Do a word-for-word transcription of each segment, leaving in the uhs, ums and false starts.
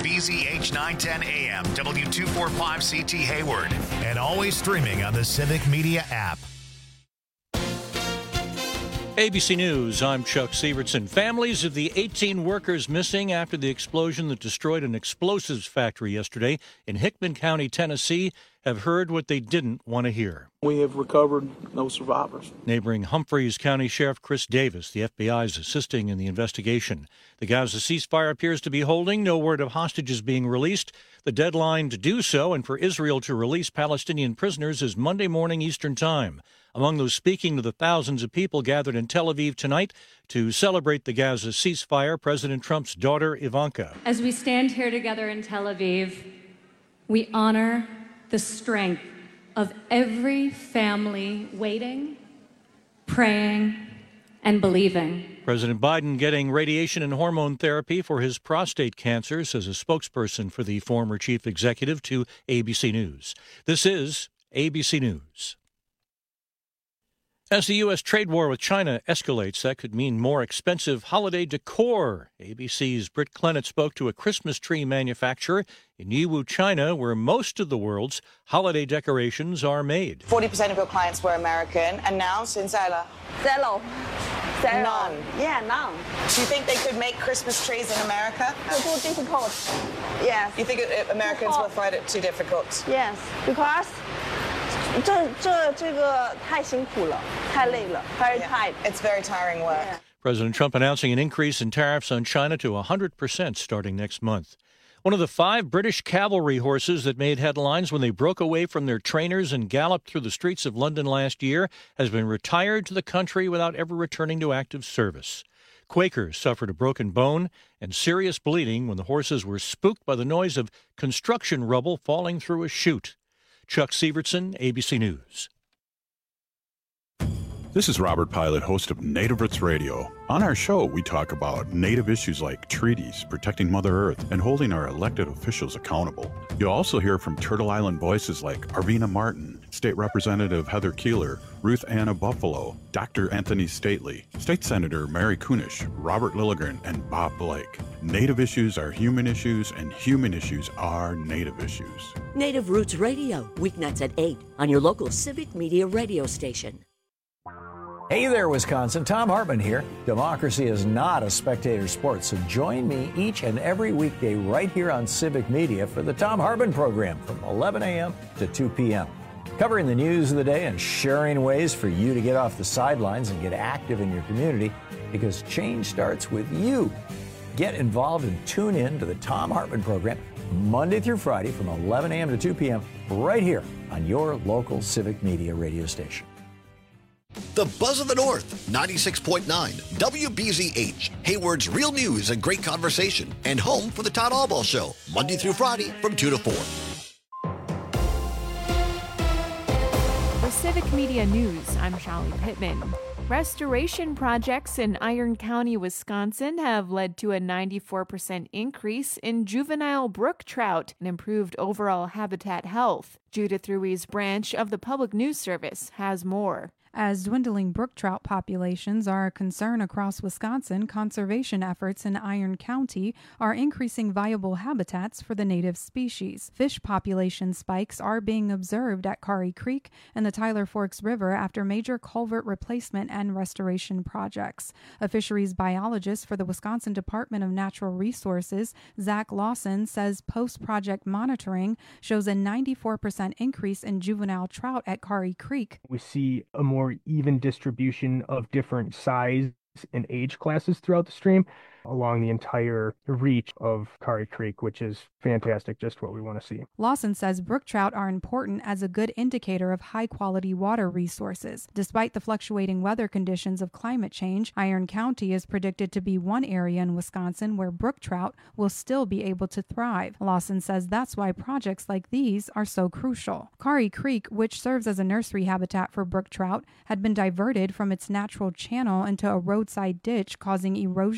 B Z H nine ten A M, W two forty-five C T Hayward, and always streaming on the Civic Media app. A B C News, I'm Chuck Sievertson. Families of the eighteen workers missing after the explosion that destroyed an explosives factory yesterday in Hickman County, Tennessee, have heard what they didn't want to hear. We have recovered no survivors. Neighboring Humphreys County Sheriff Chris Davis, the F B I is assisting in the investigation. The Gaza ceasefire appears to be holding. No word of hostages being released. The deadline to do so and for Israel to release Palestinian prisoners is Monday morning Eastern Time. Among those speaking to the thousands of people gathered in Tel Aviv tonight to celebrate the Gaza ceasefire, President Trump's daughter, Ivanka. As we stand here together in Tel Aviv, we honor the strength of every family waiting, praying, and believing. President Biden getting radiation and hormone therapy for his prostate cancer, says a spokesperson for the former chief executive to A B C News. This is A B C News. As the U S trade war with China escalates, that could mean more expensive holiday decor. A B C's Britt Clennett spoke to a Christmas tree manufacturer in Yiwu, China, where most of the world's holiday decorations are made. forty percent of your clients were American, and now, Sinzala? Zero. Zero. None. Yeah, none. Do you think they could make Christmas trees in America? It's too difficult. Yes. You think it, Americans will find it too difficult? Yes, because 这这这个太辛苦了，太累了 very tired. It's very tiring work. Yeah. President Trump announcing an increase in tariffs on China to one hundred percent starting next month. One of the five British cavalry horses that made headlines when they broke away from their trainers and galloped through the streets of London last year has been retired to the country without ever returning to active service. Quakers suffered a broken bone and serious bleeding when the horses were spooked by the noise of construction rubble falling through a chute. Chuck Sievertson, A B C News. This is Robert Pilot, host of Native Roots Radio. On our show, we talk about Native issues like treaties, protecting Mother Earth, and holding our elected officials accountable. You'll also hear from Turtle Island voices like Arvina Martin, State Representative Heather Keeler, Ruth Anna Buffalo, Doctor Anthony Stately, State Senator Mary Kunish, Robert Lilligren, and Bob Blake. Native issues are human issues, and human issues are Native issues. Native Roots Radio, weeknights at eight on your local Civic Media radio station. Hey there, Wisconsin. Tom Hartman here. Democracy is not a spectator sport, so join me each and every weekday right here on Civic Media for the Tom Hartman program from eleven a.m. to two p.m. Covering the news of the day and sharing ways for you to get off the sidelines and get active in your community, because change starts with you. Get involved and tune in to the Tom Hartman program Monday through Friday from eleven a.m. to two p.m. right here on your local Civic Media radio station. The Buzz of the North, ninety-six point nine, W B Z H, Hayward's real news and great conversation, and home for the Todd Albaugh Show, Monday through Friday from two to four. For Civic Media News, I'm Shalini Pittman. Restoration projects in Iron County, Wisconsin have led to a ninety-four percent increase in juvenile brook trout and improved overall habitat health. Judith Ruiz Branch of the Public News Service has more. As dwindling brook trout populations are a concern across Wisconsin, conservation efforts in Iron County are increasing viable habitats for the native species. Fish population spikes are being observed at Kari Creek and the Tyler Forks River after major culvert replacement and restoration projects. A fisheries biologist for the Wisconsin Department of Natural Resources, Zach Lawson, says post-project monitoring shows a ninety-four percent increase in juvenile trout at Kari Creek. We see a more more even distribution of different size and age classes throughout the stream along the entire reach of Kari Creek, which is fantastic, just what we want to see. Lawson says brook trout are important as a good indicator of high-quality water resources. Despite the fluctuating weather conditions of climate change, Iron County is predicted to be one area in Wisconsin where brook trout will still be able to thrive. Lawson says that's why projects like these are so crucial. Kari Creek, which serves as a nursery habitat for brook trout, had been diverted from its natural channel into a roadside ditch, causing erosion and flooding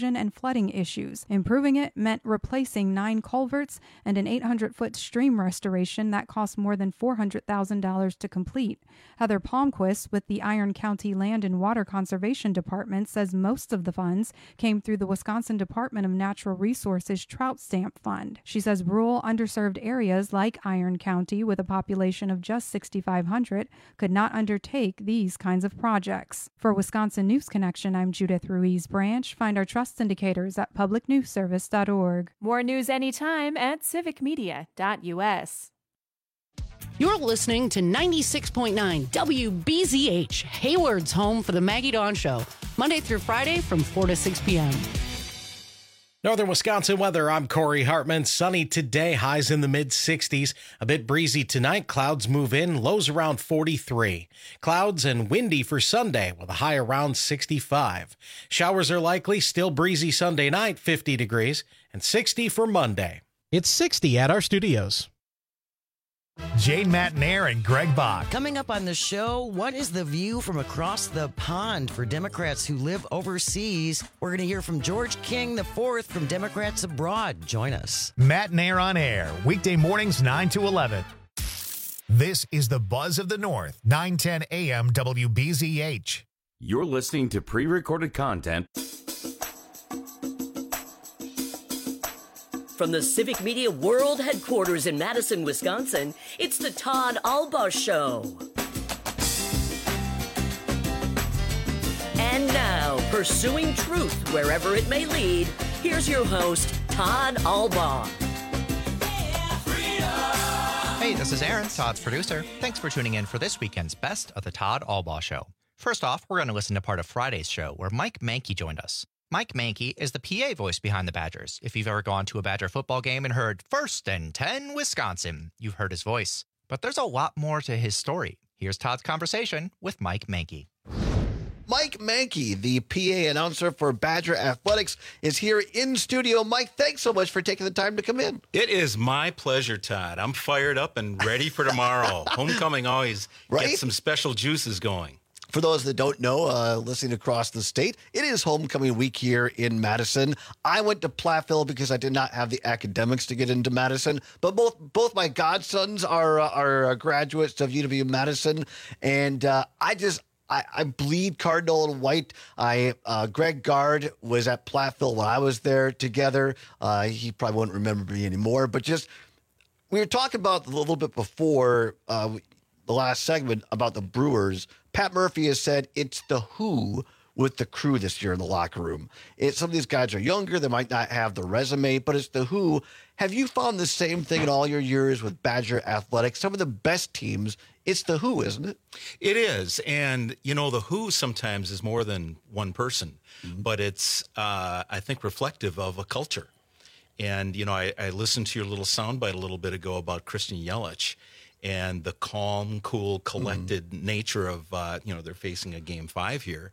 flooding issues. Improving it meant replacing nine culverts and an eight hundred foot stream restoration that cost more than four hundred thousand dollars to complete. Heather Palmquist with the Iron County Land and Water Conservation Department says most of the funds came through the Wisconsin Department of Natural Resources Trout Stamp Fund. She says rural, underserved areas like Iron County, with a population of just sixty-five hundred, could not undertake these kinds of projects. For Wisconsin News Connection, I'm Judith Ruiz Branch. Find our trust indicators at public news service dot org. More news anytime at civic media dot u s. You're listening to ninety-six point nine W B Z H, Hayward's home for the Maggie Dawn Show, Monday through Friday from four to six p.m. Northern Wisconsin weather, I'm Corey Hartman. Sunny today, highs in the mid sixties. A bit breezy tonight, clouds move in, lows around forty-three. Clouds and windy for Sunday with a high around sixty-five. Showers are likely, still breezy Sunday night, fifty degrees, and sixty for Monday. It's sixty at our studios. Jane Matnair and Greg Bach. Coming up on the show, what is the view from across the pond for Democrats who live overseas? We're going to hear from George King the fourth from Democrats Abroad. Join us. Matnair on air, weekday mornings nine to eleven. This is the Buzz of the North, nine ten a.m. W B Z H. You're listening to pre-recorded content from the Civic Media World Headquarters in Madison, Wisconsin. It's the Todd Albaugh Show. And now, pursuing truth wherever it may lead, here's your host, Todd Albaugh. Hey, this is Aaron, Todd's producer. Thanks for tuning in for this weekend's Best of the Todd Albaugh Show. First off, we're going to listen to part of Friday's show where Mike Mankey joined us. Mike Mankey is the P A voice behind the Badgers. If you've ever gone to a Badger football game and heard First and ten Wisconsin, you've heard his voice. But there's a lot more to his story. Here's Todd's conversation with Mike Mankey. Mike Mankey, the P A announcer for Badger Athletics, is here in studio. Mike, thanks so much for taking the time to come in. It is my pleasure, Todd. I'm fired up and ready for tomorrow. Homecoming always right? gets some special juices going. For those that don't know, uh, listening across the state, it is homecoming week here in Madison. I went to Platteville because I did not have the academics to get into Madison, but both both my godsons are uh, are graduates of U W Madison, and uh, I just I, I bleed Cardinal and white. I uh, Greg Gard was at Platteville when I was there together. Uh, he probably won't remember me anymore, but just we were talking about a little bit before uh, the last segment about the Brewers. Pat Murphy has said it's the who with the crew this year in the locker room. It's, some of these guys are younger. They might not have the resume, but it's the who. Have you found the same thing in all your years with Badger Athletics? Some of the best teams, it's the who, isn't it? It is. And, you know, the who sometimes is more than one person, mm-hmm. but it's, uh, I think, reflective of a culture. And, you know, I, I listened to your little soundbite a little bit ago about Christian Yelich and the calm, cool, collected mm. nature of, uh, you know, they're facing a game five here.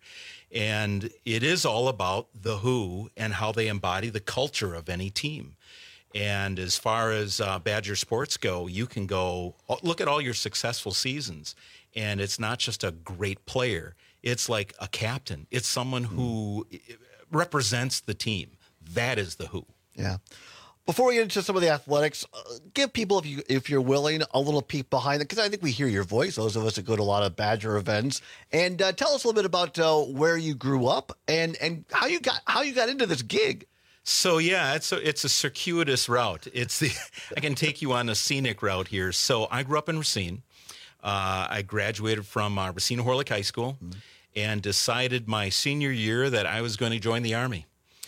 And it is all about the who and how they embody the culture of any team. And as far as uh, Badger sports go, you can go look at all your successful seasons. And it's not just a great player. It's like a captain. It's someone mm. who represents the team. That is the who. Yeah. Before we get into some of the athletics, uh, give people, if, you, if you're willing, a little peek behind it, because I think we hear your voice, those of us that go to a lot of Badger events. And uh, tell us a little bit about uh, where you grew up and, and how you got how you got into this gig. So, yeah, it's a, it's a circuitous route. It's the I can take you on a scenic route here. So I grew up in Racine. Uh, I graduated from uh, Racine Horlick High School mm-hmm. and decided my senior year that I was going to join the Army.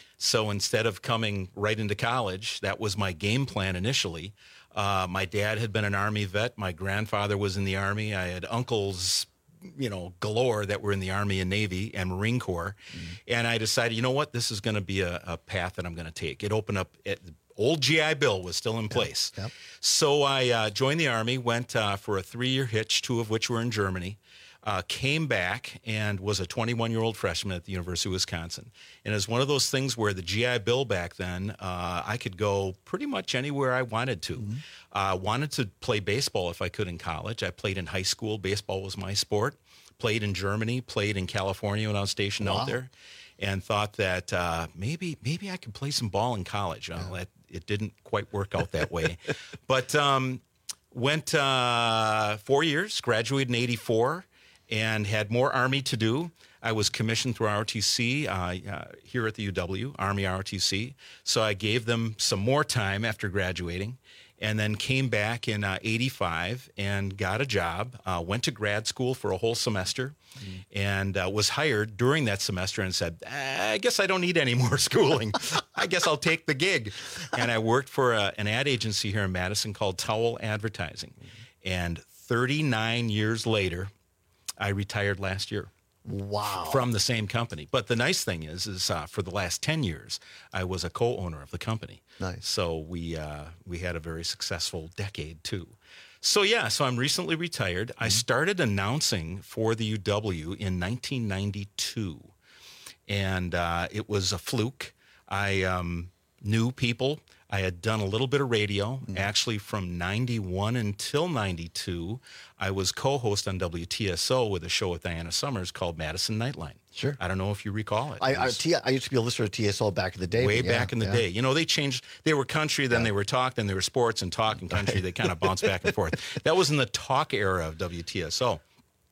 So instead of coming right into college, that was my game plan initially. Uh, my dad had been an Army vet. My grandfather was in the Army. I had uncles, you know, galore that were in the Army and Navy and Marine Corps. Mm-hmm. And I decided, you know what, this is going to be a, a path that I'm going to take. It opened up, it, old G I Bill was still in place. Yep. Yep. So I uh, joined the Army, went uh, for a three-year hitch, two of which were in Germany. Uh, came back and was a twenty-one-year-old freshman at the University of Wisconsin. And it's one of those things where the G I Bill back then, uh, I could go pretty much anywhere I wanted to. Mm-hmm. Uh, wanted to play baseball if I could in college. I played in high school. Baseball was my sport. Played in Germany, played in California when I was stationed wow. out there. and thought that uh, maybe maybe I could play some ball in college. Well, it, it didn't quite work out that way. But um, went uh, four years, graduated in eighty-four, and had more Army to do. I was commissioned through R O T C uh, uh, here at the U W, Army R O T C. So I gave them some more time after graduating, and then came back in uh, eighty-five and got a job, uh, went to grad school for a whole semester, mm-hmm. and uh, was hired during that semester and said, I guess I don't need any more schooling. I guess I'll take the gig. And I worked for a, an ad agency here in Madison called Towel Advertising. Mm-hmm. And thirty-nine years later, I retired last year. Wow. From the same company. But the nice thing is, is uh, for the last ten years, I was a co-owner of the company. Nice. So we uh, we had a very successful decade, too. So, yeah, so I'm recently retired. Mm-hmm. I started announcing for the U W in nineteen ninety-two. And uh, it was a fluke. I um, knew people. I had done a little bit of radio. Mm-hmm. Actually, from ninety-one until ninety-two, I was co-host on W T S O with a show with Diana Summers called Madison Nightline. Sure. I don't know if you recall it. I, it I, was, T, I used to be a listener to T S O back in the day. Way yeah, back in the yeah. day. You know, they changed. They were country, then yeah. they were talk, then they were sports, and talk and country. They kind of bounced back and forth. That was in the talk era of W T S O.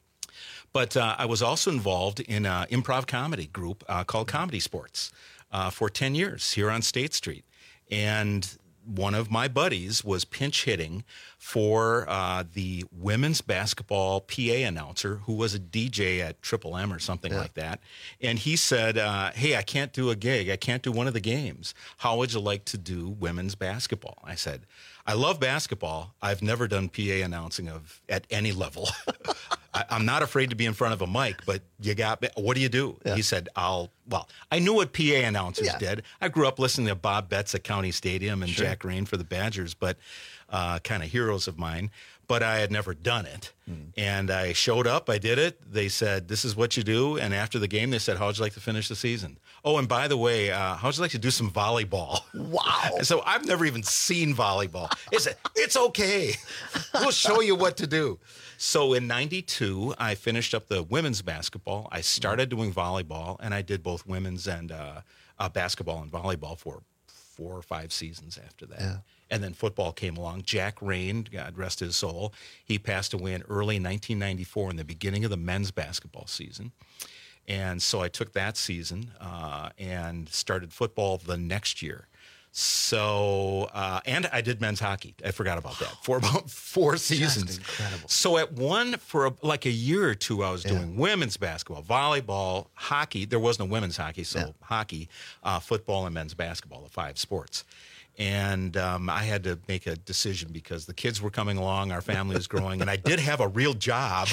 But uh, I was also involved in an improv comedy group uh, called Comedy Sports uh, for ten years here on State Street. And one of my buddies was pinch hitting for uh, the women's basketball P A announcer who was a D J at Triple M or something yeah. like that. And he said, uh, hey, I can't do a gig. I can't do one of the games. How would you like to do women's basketball? I said, I love basketball. I've never done P A announcing of at any level. I, I'm not afraid to be in front of a mic, but you got, what do you do? Yeah. He said, I'll, well, I knew what P A announcers yeah. did. I grew up listening to Bob Betts at County Stadium and sure. Jack Rain for the Badgers, but uh, kind of heroes of mine. But I had never done it. Mm. And I showed up, I did it. They said, this is what you do. And after the game, they said, how'd you like to finish the season? Oh, and by the way, uh, how'd you like to do some volleyball? Wow. So I've never even seen volleyball. It's, it's okay. We'll show you what to do. So in ninety-two, I finished up the women's basketball. I started doing volleyball, and I did both women's and uh, uh, basketball and volleyball for four or five seasons after that. Yeah. And then football came along. Jack Rain, God rest his soul, he passed away in early nineteen ninety-four in the beginning of the men's basketball season. And so I took that season uh, and started football the next year. So, uh, and I did men's hockey. I forgot about that for about four seasons. Just incredible. So at one, for a, like a year or two, I was yeah. doing women's basketball, volleyball, hockey. There was no women's hockey, so yeah. hockey, uh, football, and men's basketball, the five sports. And um, I had to make a decision because the kids were coming along, our family was growing, and I did have a real job.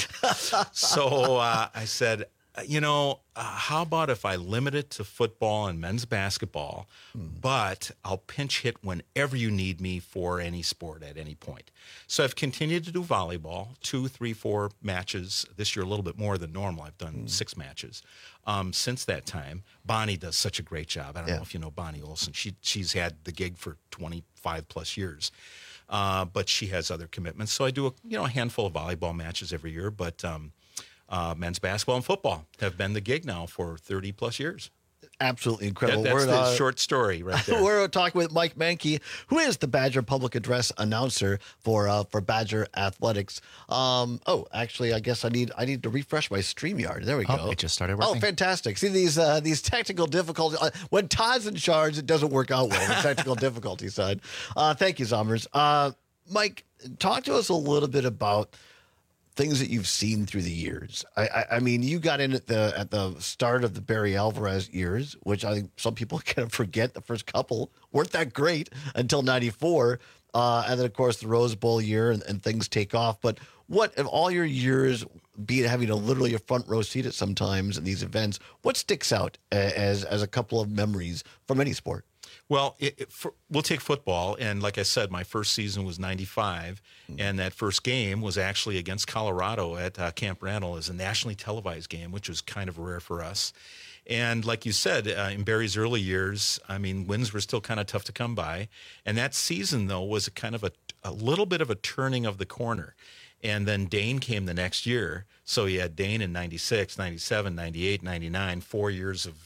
So uh, I said, you know, uh, how about if I limit it to football and men's basketball, mm. but I'll pinch hit whenever you need me for any sport at any point. So I've continued to do volleyball, two, three, four matches. This year a little bit more than normal. I've done mm. six matches um, since that time. Bonnie does such a great job. I don't yeah. know if you know Bonnie Olson. She She's had the gig for twenty-five plus years. Uh, but she has other commitments. So I do a, you know, a handful of volleyball matches every year, but um, Uh, men's basketball and football have been the gig now for thirty plus years. Absolutely incredible. That, that's we're, the uh, short story right there. We're talking with Mike Mankey, who is the Badger Public Address announcer for uh, for Badger Athletics. Um, oh, actually, I guess I need I need to refresh my StreamYard. There we oh, go. It just started working. Oh, fantastic! See these uh, these technical difficulties. Uh, when Todd's in charge, it doesn't work out well. The technical difficulty side. Uh, thank you, Zommers. Uh, Mike, talk to us a little bit about things that you've seen through the years. I, I, I mean, you got in at the at the start of the Barry Alvarez years, which I think some people kind of forget. The first couple weren't that great until ninety-four. Uh, and then, of course, the Rose Bowl year and, and things take off. But what, of all your years, be it having a literally a front row seat at sometimes in these events, what sticks out as as a couple of memories from any sport? Well, it, it, for, we'll take football. And like I said, my first season was ninety-five. Mm-hmm. And that first game was actually against Colorado at uh, Camp Randall as a nationally televised game, which was kind of rare for us. And like you said, uh, in Barry's early years, I mean, wins were still kind of tough to come by. And that season, though, was a kind of a, a little bit of a turning of the corner. And then Dane came the next year. So you had Dane in ninety-six, ninety-seven, ninety-eight, ninety-nine, four years of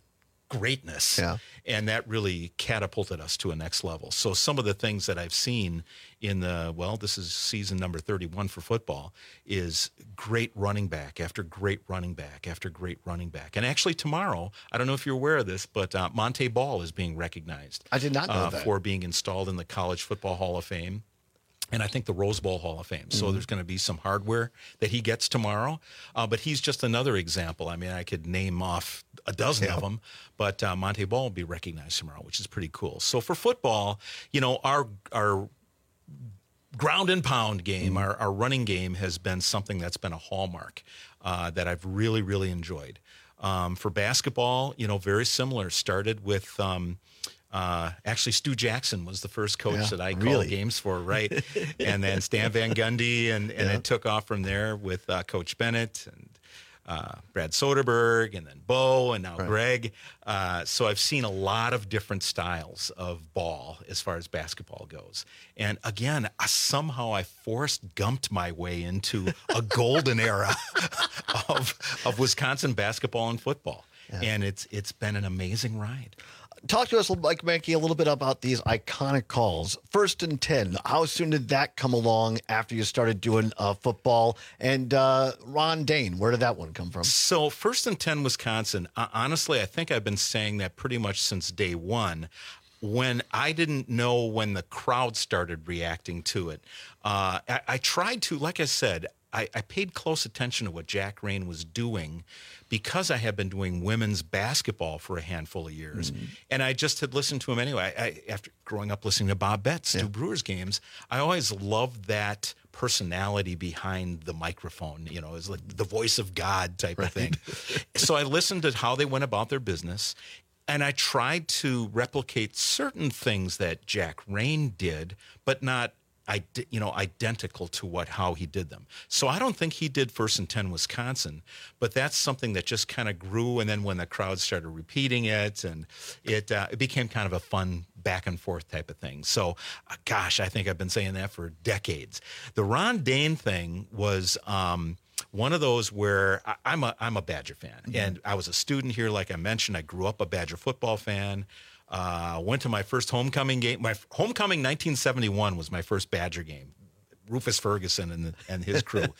greatness. Yeah. And that really catapulted us to a next level. So some of the things that I've seen in the, well, this is season number thirty-one for football, is great running back after great running back after great running back. And actually tomorrow, I don't know if you're aware of this, but uh, Monte Ball is being recognized. I did not know uh, that. For being installed in the College Football Hall of Fame. And I think the Rose Bowl Hall of Fame. So Mhm. there's going to be some hardware that he gets tomorrow. Uh, but he's just another example. I mean, I could name off a dozen Yeah. of them, but uh, Monte Ball will be recognized tomorrow, which is pretty cool. So for football, you know, our our ground and pound game, Mm-hmm. our, our running game has been something that's been a hallmark uh, that I've really, really enjoyed. Um, for basketball, you know, very similar. Started with... Um, Uh, actually, Stu Jackson was the first coach Yeah, that I really? called games for, right? And then Stan Van Gundy, and, and Yeah. it took off from there with uh, Coach Bennett and uh, Brad Soderberg, and then Bo, and now Right. Greg. Uh, so I've seen a lot of different styles of ball as far as basketball goes. And again, I, somehow I Forrest Gumped my way into a golden era of of Wisconsin basketball and football. Yeah. And it's it's been an amazing ride. Talk to us, Mike Mankey, a little bit about these iconic calls. First and ten, how soon did that come along after you started doing uh, football? And uh, Ron Dayne, where did that one come from? So first and ten, Wisconsin, uh, honestly, I think I've been saying that pretty much since day one. When I didn't know when the crowd started reacting to it, uh, I, I tried to, like I said, I, I paid close attention to what Jack Rain was doing because I had been doing women's basketball for a handful of years. Mm-hmm. And I just had listened to him anyway. I, I, after growing up listening to Bob Betts do Brewers games, I always loved that personality behind the microphone. You know, it's like the voice of God type of thing. So I listened to how they went about their business. And I tried to replicate certain things that Jack Rain did, but not, I, you know, identical to what how he did them. So I don't think he did First and ten Wisconsin, but that's something that just kind of grew. And then when the crowd started repeating it, and it uh, it became kind of a fun back and forth type of thing. So, uh, gosh, I think I've been saying that for decades. The Ron Dayne thing was. Um, One of those where I, I'm a I'm a Badger fan, Mm-hmm. and I was a student here, like I mentioned. I grew up a Badger football fan. Uh, went to my first homecoming game. My homecoming nineteen seventy-one was my first Badger game. Rufus Ferguson and and his crew.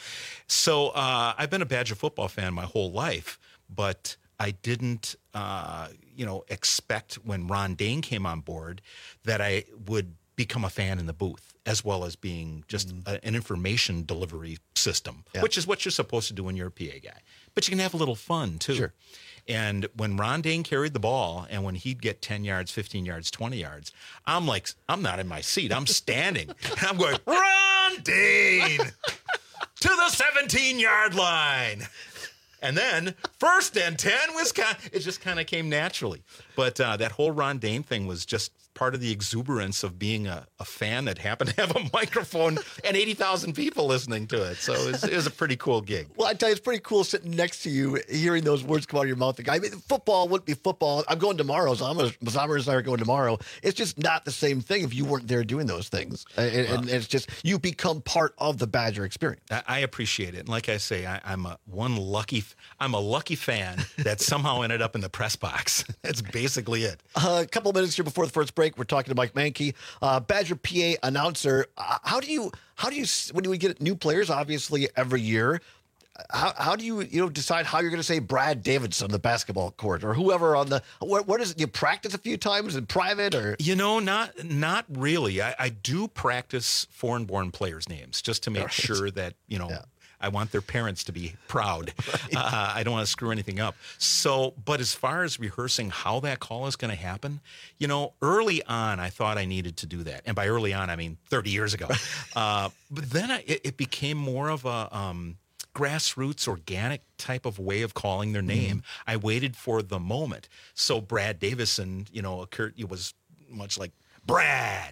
So uh, I've been a Badger football fan my whole life, but I didn't, uh, you know, expect when Ron Dayne came on board that I would become a fan in the booth, as well as being just a, an information delivery system, Yeah. which is what you're supposed to do when you're a P A guy. But you can have a little fun, too. Sure. And when Ron Dayne carried the ball, and when he'd get ten yards, fifteen yards, twenty yards, I'm like, I'm not in my seat. I'm standing. And I'm going, Ron Dayne to the seventeen-yard line. And then first and ten, Wisconsin. It just kind of came naturally. But uh, that whole Ron Dayne thing was just part of the exuberance of being a, a fan that happened to have a microphone and eighty thousand people listening to it. So it was, it was a pretty cool gig. Well, I tell you, it's pretty cool sitting next to you, hearing those words come out of your mouth. I mean, football wouldn't be football. I'm going tomorrow. Zama and I are going tomorrow. It's just not the same thing if you weren't there doing those things. And, and it's just, you become part of the Badger experience. I, I appreciate it. And like I say, I, I'm a one lucky, I'm a lucky fan that somehow ended up in the press box. That's basically it. Uh, a couple of minutes here before the first break, we're talking to Mike Mankey, uh, Badger P A announcer. Uh, how do you, how do you, when you get new players, obviously every year, how, how do you, you know, decide how you're going to say Brad Davidson on the basketball court or whoever on the, what, what is it? You practice a few times in private or? You know, not, not really. I, I do practice foreign born players' names just to make Right. sure that, you know, Yeah. I want their parents to be proud. Right. Uh, I don't want to screw anything up. So, but as far as rehearsing how that call is going to happen, you know, early on, I thought I needed to do that. And by early on, I mean thirty years ago. uh, but then I, it, it became more of a um, grassroots, organic type of way of calling their name. Mm-hmm. I waited for the moment. So Brad Davison, you know, occurred, it was much like Brad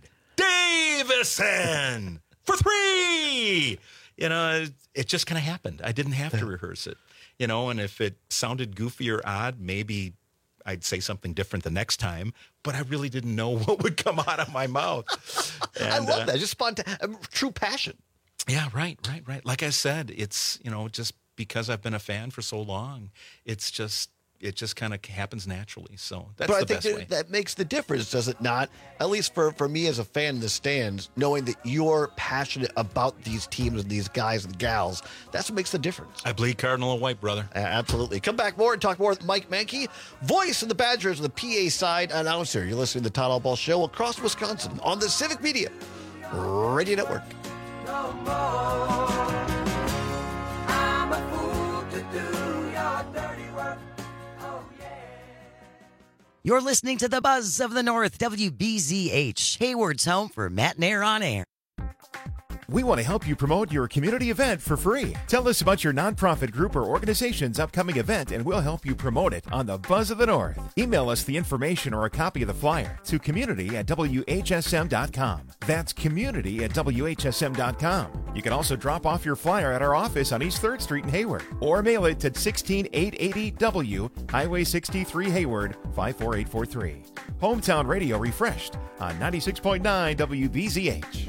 Davison for three. You know, it, it just kind of happened. I didn't have to rehearse it, you know, and if it sounded goofy or odd, maybe I'd say something different the next time, but I really didn't know what would come out of my mouth. And, I love uh, that. Just spontaneous, uh, true passion. Yeah, right, right, right. Like I said, it's, you know, just because I've been a fan for so long, it's just it just kind of happens naturally. So that's but the I think best that, way. that makes the difference, does it not? At least for, for me as a fan in the stands, knowing that you're passionate about these teams and these guys and gals, that's what makes the difference. I bleed Cardinal and white, brother. Uh, absolutely. Come back more and talk more with Mike Mankey, voice of the Badgers, the P A side announcer. You're listening to the Todd Allball Show across Wisconsin on the Civic Media Radio Network. No more. I'm a fool to do your dirty work. Oh, yeah. You're listening to the Buzz of the North, W B Z H, Hayward's home for Matt and Air on Air. We want to help you promote your community event for free. Tell us about your nonprofit group or organization's upcoming event, and we'll help you promote it on the Buzz of the North. Email us the information or a copy of the flyer to community at W H S M dot com. That's community at W H S M dot com. You can also drop off your flyer at our office on East third Street in Hayward, or mail it to sixteen eight eighty W, Highway sixty-three, Hayward, five four eight four three. Hometown Radio refreshed on ninety-six point nine W B Z H.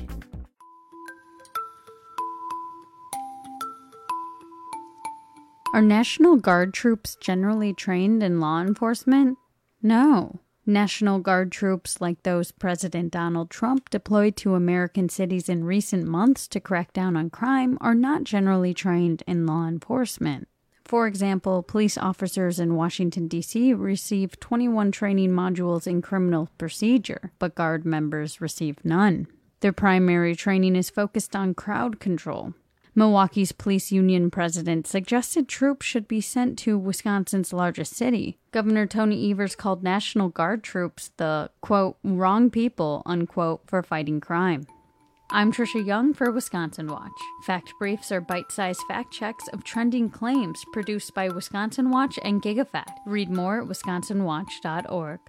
Are National Guard troops generally trained in law enforcement? No. National Guard troops like those President Donald Trump deployed to American cities in recent months to crack down on crime are not generally trained in law enforcement. For example, police officers in Washington, D C receive twenty-one training modules in criminal procedure, but Guard members receive none. Their primary training is focused on crowd control. Milwaukee's police union president suggested troops should be sent to Wisconsin's largest city. Governor Tony Evers called National Guard troops the, quote, wrong people, unquote, for fighting crime. I'm Trisha Young for Wisconsin Watch. Fact briefs are bite-sized fact checks of trending claims produced by Wisconsin Watch and GigaFact. Read more at wisconsin watch dot org.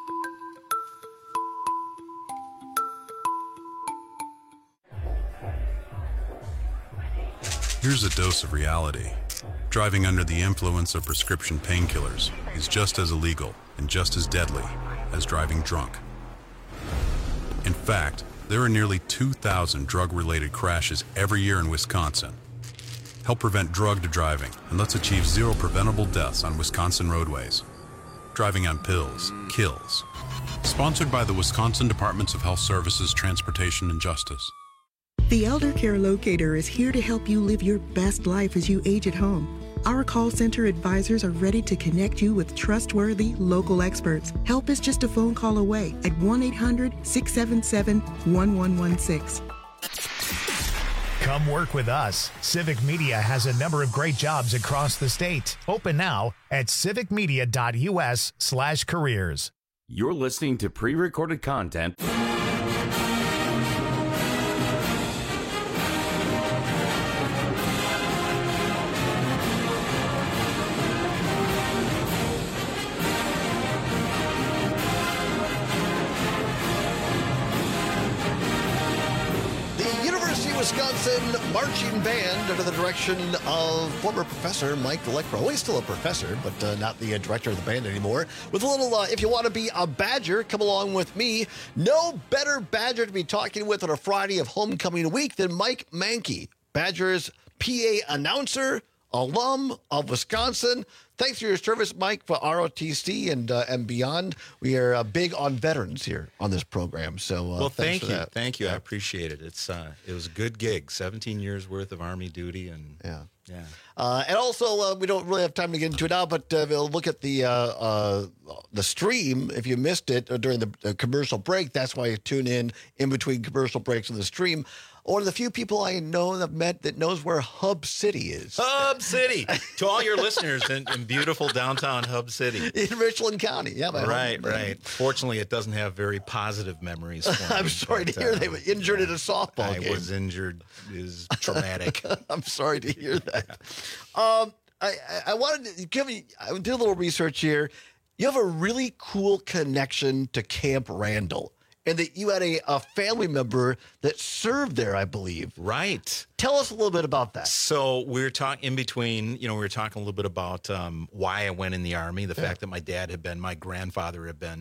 Here's a dose of reality. Driving under the influence of prescription painkillers is just as illegal and just as deadly as driving drunk. In fact, there are nearly two thousand drug-related crashes every year in Wisconsin. Help prevent drugged driving, and let's achieve zero preventable deaths on Wisconsin roadways. Driving on pills kills. Sponsored by the Wisconsin Departments of Health Services, Transportation, and Justice. The Elder Care Locator is here to help you live your best life as you age at home. Our call center advisors are ready to connect you with trustworthy local experts. Help is just a phone call away at one eight hundred, six seven seven, one one one six. Come work with us. Civic Media has a number of great jobs across the state. Open now at civic media dot U S slash careers. You're listening to pre-recorded content. Wisconsin Marching Band under the direction of former professor Mike Delecro. Well, he's still a professor, but uh, not the uh, director of the band anymore. With a little, uh, if you want to be a Badger, come along with me. No better Badger to be talking with on a Friday of homecoming week than Mike Mankey, Badgers P A announcer, alum of Wisconsin. Thanks for your service, Mike, for R O T C and uh, and beyond. We are uh, big on veterans here on this program. So, uh, well, thanks thank for you, that. thank you. I appreciate it. It's uh, it was a good gig. Seventeen years worth of Army duty, and yeah, yeah. Uh, and also, uh, we don't really have time to get into it now, but uh, we'll look at the uh, uh, the stream. If you missed it during the, the commercial break, that's why you tune in in between commercial breaks of the stream. One of the few people I know that I've met that knows where Hub City is. Hub City. To all your listeners in, in beautiful downtown Hub City. In Richland County. Yeah, right, home. right. Fortunately, it doesn't have very positive memories for I'm me, sorry but, to hear uh, they were injured in a softball I game. I was injured. It was traumatic. I'm sorry to hear that. Um, I, I wanted to give you, I did a little research here. You have a really cool connection to Camp Randall. And that you had a, a family member that served there, I believe. Right. Tell us a little bit about that. So we were talking in between, you know, we were talking a little bit about um, why I went in the Army, the yeah. fact that my dad had been, my grandfather had been.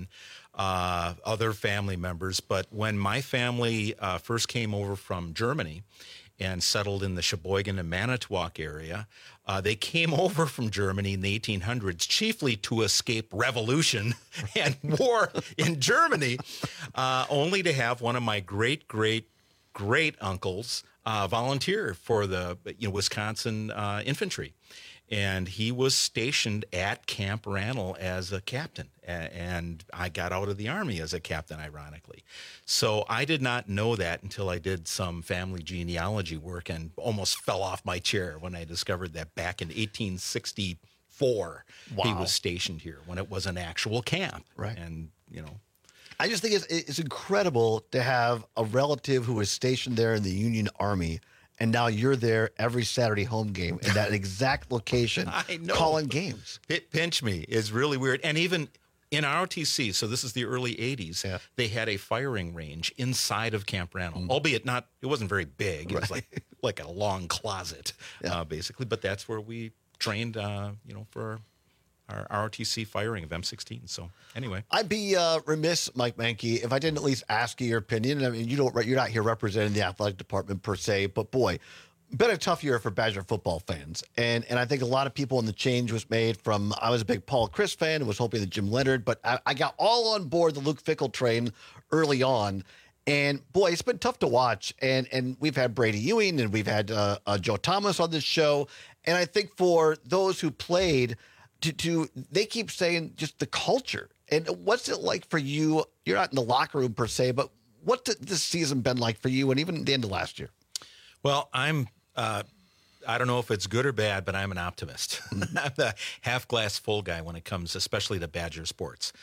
uh, other family members. But when my family uh, first came over from Germany and settled in the Sheboygan and Manitowoc area, uh, they came over from Germany in the eighteen hundreds, chiefly to escape revolution and war in Germany, uh, only to have one of my great, great, great uncles uh, volunteer for the you know Wisconsin uh, infantry. And he was stationed at Camp Randall as a captain. And I got out of the Army as a captain, ironically. So I did not know that until I did some family genealogy work and almost fell off my chair when I discovered that back in eighteen sixty-four, Wow. he was stationed here when it was an actual camp. Right. And, you know. I just think it's, it's incredible to have a relative who was stationed there in the Union Army, and now you're there every Saturday home game in that exact location I know. calling games. It pinch me is really weird. And even in R O T C, so this is the early eighties, yeah. they had a firing range inside of Camp Randall, mm. albeit not, it wasn't very big. It right. was like, like a long closet, yeah. uh, basically. But that's where we trained, uh, you know, for our R O T C firing of M sixteen. So anyway, I'd be uh, remiss, Mike Mankey, if I didn't at least ask you your opinion. I mean, you don't, you're not here representing the athletic department per se, but boy, been a tough year for Badger football fans. And and I think a lot of people in the change was made from, I was a big Paul Chryst fan and was hoping that Jim Leonard, but I, I got all on board the Luke Fickell train early on. And boy, it's been tough to watch. And and we've had Brady Ewing and we've had uh, uh, Joe Thomas on this show. And I think for those who played, To, to they keep saying just the culture. And what's it like for you? You're not in the locker room per se, but what's this season been like for you and even the end of last year? Well, I'm, uh, I don't know if it's good or bad, but I'm an optimist. Mm-hmm. I'm the half glass full guy when it comes, especially to Badger sports.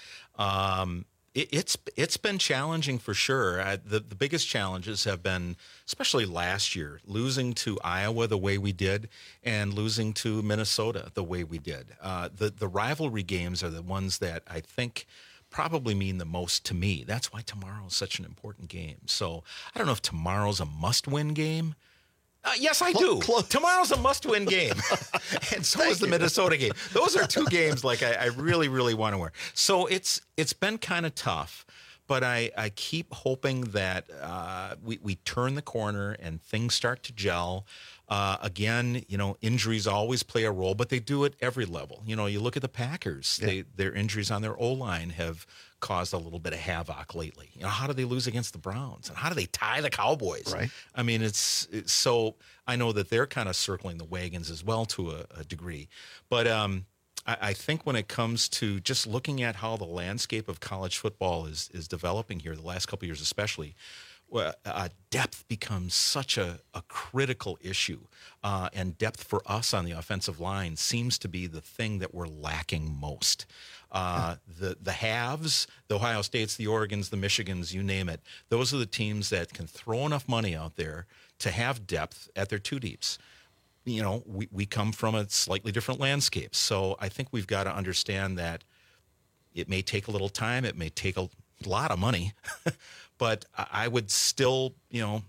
Um, it, it's it's been challenging for sure. I, the, the biggest challenges have been, especially last year, losing to Iowa the way we did and losing to Minnesota the way we did. Uh, the, the rivalry games are the ones that I think probably mean the most to me. That's why tomorrow is such an important game. So I don't know if tomorrow's a must-win game. Uh, yes, I do. Close. Tomorrow's a must-win game, and so is the you. Minnesota game. Those are two games like I, I really, really want to win. So it's it's been kind of tough, but I, I keep hoping that uh, we, we turn the corner and things start to gel. Uh, again, you know, injuries always play a role, but they do at every level. You know, you look at the Packers; yeah. they, their injuries on their O-line have caused a little bit of havoc lately. You know, how do they lose against the Browns, and how do they tie the Cowboys? Right. I mean, it's, it's so. I know that they're kind of circling the wagons as well to a, a degree, but um, I, I think when it comes to just looking at how the landscape of college football is is developing here, the last couple of years especially. Well, uh, depth becomes such a, a critical issue, uh, and depth for us on the offensive line seems to be the thing that we're lacking most. Uh, the the halves, the Ohio States, the Oregons, the Michigans, you name it, those are the teams that can throw enough money out there to have depth at their two deeps. You know, we, we come from a slightly different landscape, so I think we've got to understand that it may take a little time, it may take a lot of money, but I would still, you know,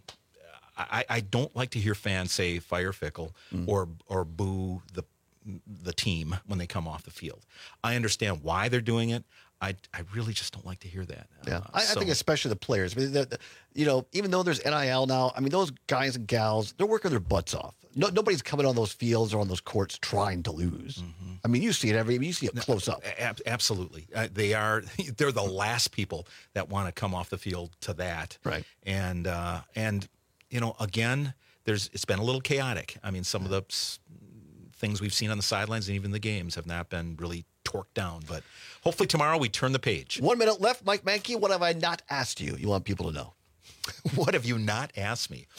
I, I don't like to hear fans say fire Fickell mm. or or boo the the team when they come off the field. I understand why they're doing it. I, I really just don't like to hear that. Yeah, uh, I, so. I think especially the players. I mean, the, the, you know, even though there's N I L now, I mean, those guys and gals, they're working their butts off. No, nobody's coming on those fields or on those courts trying to lose. Mm-hmm. I mean, you see it every, you see it close up. Ab- absolutely. Uh, they are, they're the last people that want to come off the field to that. Right. And, uh, and, you know, again, there's, it's been a little chaotic. I mean, some yeah. of the s- things we've seen on the sidelines and even the games have not been really torqued down, but hopefully tomorrow we turn the page. One minute left. Mike Mankey, what have I not asked you? You want people to know. What have you not asked me?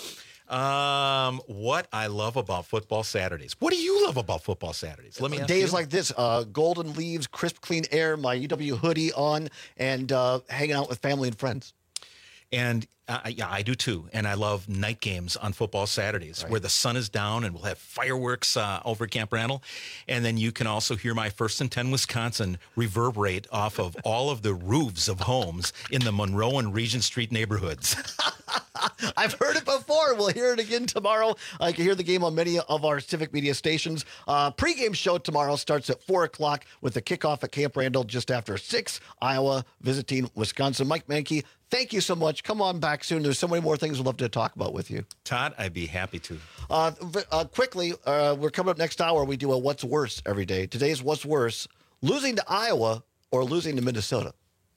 Um, what I love about football Saturdays. What do you love about football Saturdays? Let me ask Days you. like this, uh, golden leaves, crisp, clean air, my U W hoodie on, and uh, hanging out with family and friends. And uh, yeah, I do too. And I love night games on football Saturdays right. where the sun is down and we'll have fireworks uh, over at Camp Randall. And then you can also hear my First and ten Wisconsin reverberate off of all of the roofs of homes in the Monroe and Regent Street neighborhoods. I've heard it before. We'll hear it again tomorrow. I can hear the game on many of our Civic Media stations. Uh, pregame show tomorrow starts at four o'clock with the kickoff at Camp Randall just after six. Iowa visiting Wisconsin. Mike Mankey, thank you so much. Come on back soon. There's so many more things we'd love to talk about with you. Todd, I'd be happy to. Uh, uh, quickly, uh, we're coming up next hour. We do a What's Worse every day. Today's What's Worse, losing to Iowa or losing to Minnesota?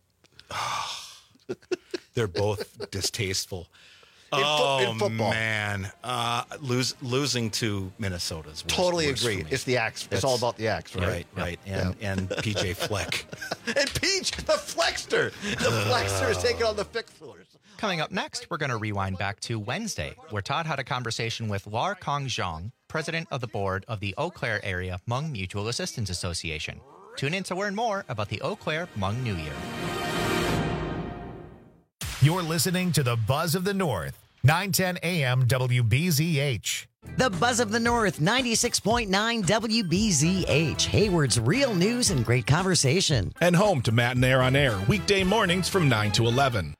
They're both distasteful. In fo- oh, in football. man. Uh, lose, losing to Minnesota's worse, Totally worse agree. for me. It's the axe. It's That's- all about the axe, right? Right, right. And, and P J Fleck. And Peach, the Flexter. The Flexter is taking on the Fixlers. Coming up next, we're going to rewind back to Wednesday, where Todd had a conversation with Lar Kong Zhang, president of the board of the Eau Claire Area Hmong Mutual Assistance Association. Tune in to learn more about the Eau Claire Hmong New Year. You're listening to the Buzz of the North, nine ten A M W B Z H. The Buzz of the North, ninety-six point nine W B Z H. Hayward's real news and great conversation. And home to Matt and Air on Air, weekday mornings from nine to eleven.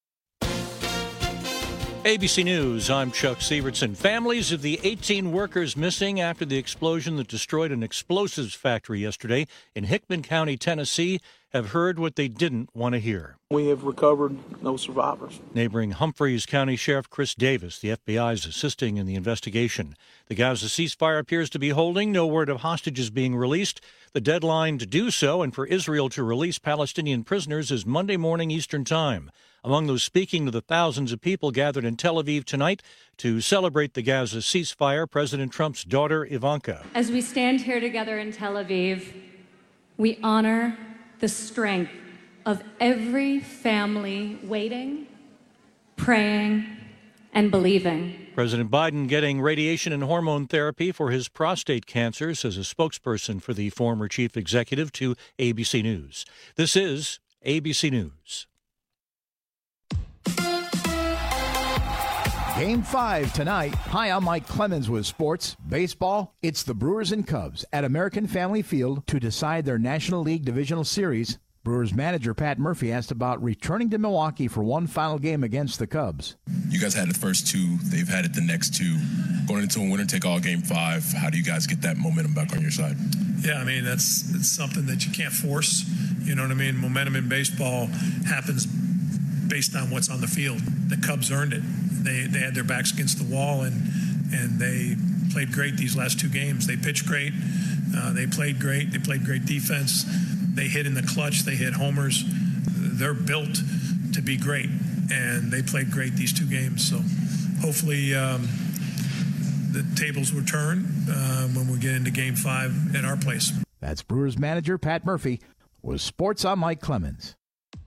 A B C News, I'm Chuck Sievertson. Families of the eighteen workers missing after the explosion that destroyed an explosives factory yesterday in Hickman County, Tennessee, have heard what they didn't want to hear. We have recovered no survivors. Neighboring Humphreys County Sheriff Chris Davis, the F B I is assisting in the investigation. The Gaza ceasefire appears to be holding. No word of hostages being released. The deadline to do so and for Israel to release Palestinian prisoners is Monday morning Eastern Time. Among those speaking to the thousands of people gathered in Tel Aviv tonight to celebrate the Gaza ceasefire, President Trump's daughter, Ivanka. As we stand here together in Tel Aviv, we honor the strength of every family waiting, praying, and believing. President Biden getting radiation and hormone therapy for his prostate cancer, says a spokesperson for the former chief executive to A B C News. This is A B C News. Game five tonight. Hi, I'm Mike Clemens with sports. Baseball, it's the Brewers and Cubs at American Family Field to decide their National League Divisional Series. Brewers manager Pat Murphy asked about returning to Milwaukee for one final game against the Cubs. You guys had the first two. They've had it the next two. Going into a winner-take-all game five, how do you guys get that momentum back on your side? Yeah, I mean, that's it's something that you can't force. You know what I mean? Momentum in baseball happens based on what's on the field. The Cubs earned it. They they had their backs against the wall, and and they played great these last two games. They pitched great. Uh, they played great. They played great defense. They hit in the clutch. They hit homers. They're built to be great, and they played great these two games. So hopefully um, the tables will turn uh, when we get into game five at our place. That's Brewers manager Pat Murphy. With sports, I'm Mike Clemens.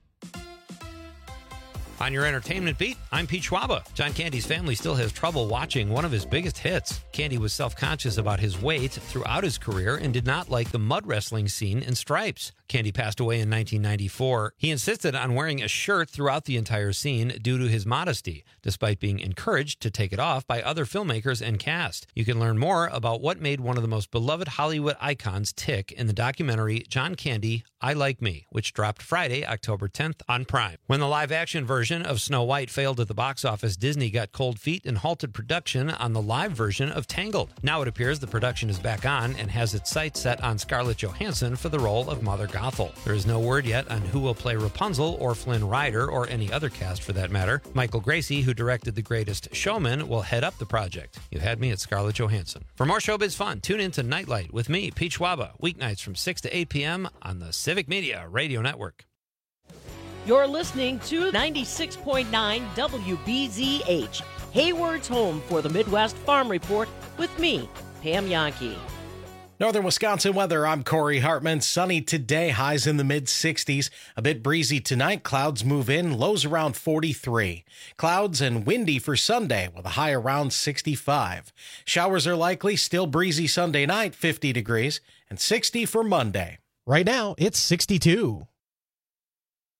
On your entertainment beat, I'm Pete Schwaba. John Candy's family still has trouble watching one of his biggest hits. Candy was self-conscious about his weight throughout his career and did not like the mud wrestling scene in Stripes. Candy passed away in nineteen ninety-four. He insisted on wearing a shirt throughout the entire scene due to his modesty, despite being encouraged to take it off by other filmmakers and cast. You can learn more about what made one of the most beloved Hollywood icons tick in the documentary John Candy, I Like Me, which dropped Friday, October tenth on Prime. When the live-action version of Snow White failed at the box office, Disney got cold feet and halted production on the live version of Tangled. Now it appears the production is back on and has its sights set on Scarlett Johansson for the role of Mother Gothel. There is no word yet on who will play Rapunzel or Flynn Rider or any other cast for that matter. Michael Gracie, who directed The Greatest Showman, will head up the project. You had me at Scarlett Johansson. For more showbiz fun, tune in to Nightlight with me, Pete Schwaba, weeknights from six to eight p.m. on the Civic Media Radio Network. You're listening to ninety-six point nine W B Z H, Hayward's home for the Midwest Farm Report with me, Pam Yankee. Northern Wisconsin weather, I'm Corey Hartman. Sunny today, highs in the mid sixties. A bit breezy tonight, clouds move in, lows around forty-three. Clouds and windy for Sunday with a high around sixty-five. Showers are likely, still breezy Sunday night, fifty degrees, and sixty for Monday. Right now, it's sixty-two.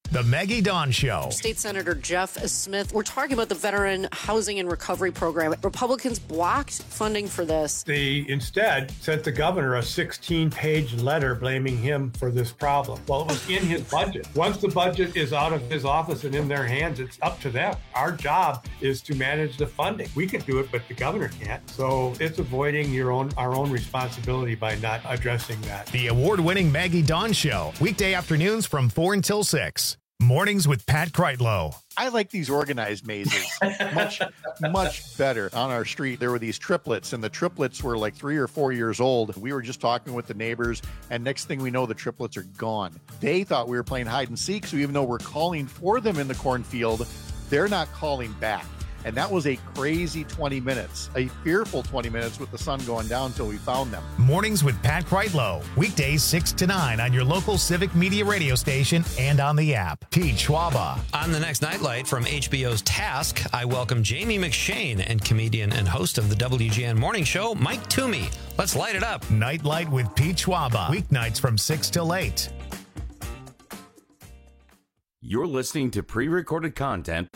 The Maggie Dawn Show. State Senator Jeff Smith, we're talking about the Veteran Housing and Recovery Program. Republicans blocked funding for this. They instead sent the governor a sixteen-page letter blaming him for this problem. Well, it was in his budget. Once the budget is out of his office and in their hands, it's up to them. Our job is to manage the funding. We can do it, but the governor can't. So it's avoiding your own our own responsibility by not addressing that. The award-winning Maggie Dawn Show. Weekday afternoons from four until six. Mornings with Pat Kreitlow. I like these organized mazes much, much better. On our street, there were these triplets, and the triplets were like three or four years old. We were just talking with the neighbors, and next thing we know, the triplets are gone. They thought we were playing hide and seek, so even though we're calling for them in the cornfield, they're not calling back. And that was a crazy twenty minutes, a fearful twenty minutes with the sun going down until we found them. Mornings with Pat Kreitlow. Weekdays six to nine on your local Civic Media radio station and on the app. Pete Schwaba. On the next Nightlight from H B O's Task, I welcome Jamie McShane and comedian and host of the W G N Morning Show, Mike Toomey. Let's light it up. Nightlight with Pete Schwaba. Weeknights from six till eight. You're listening to pre-recorded content.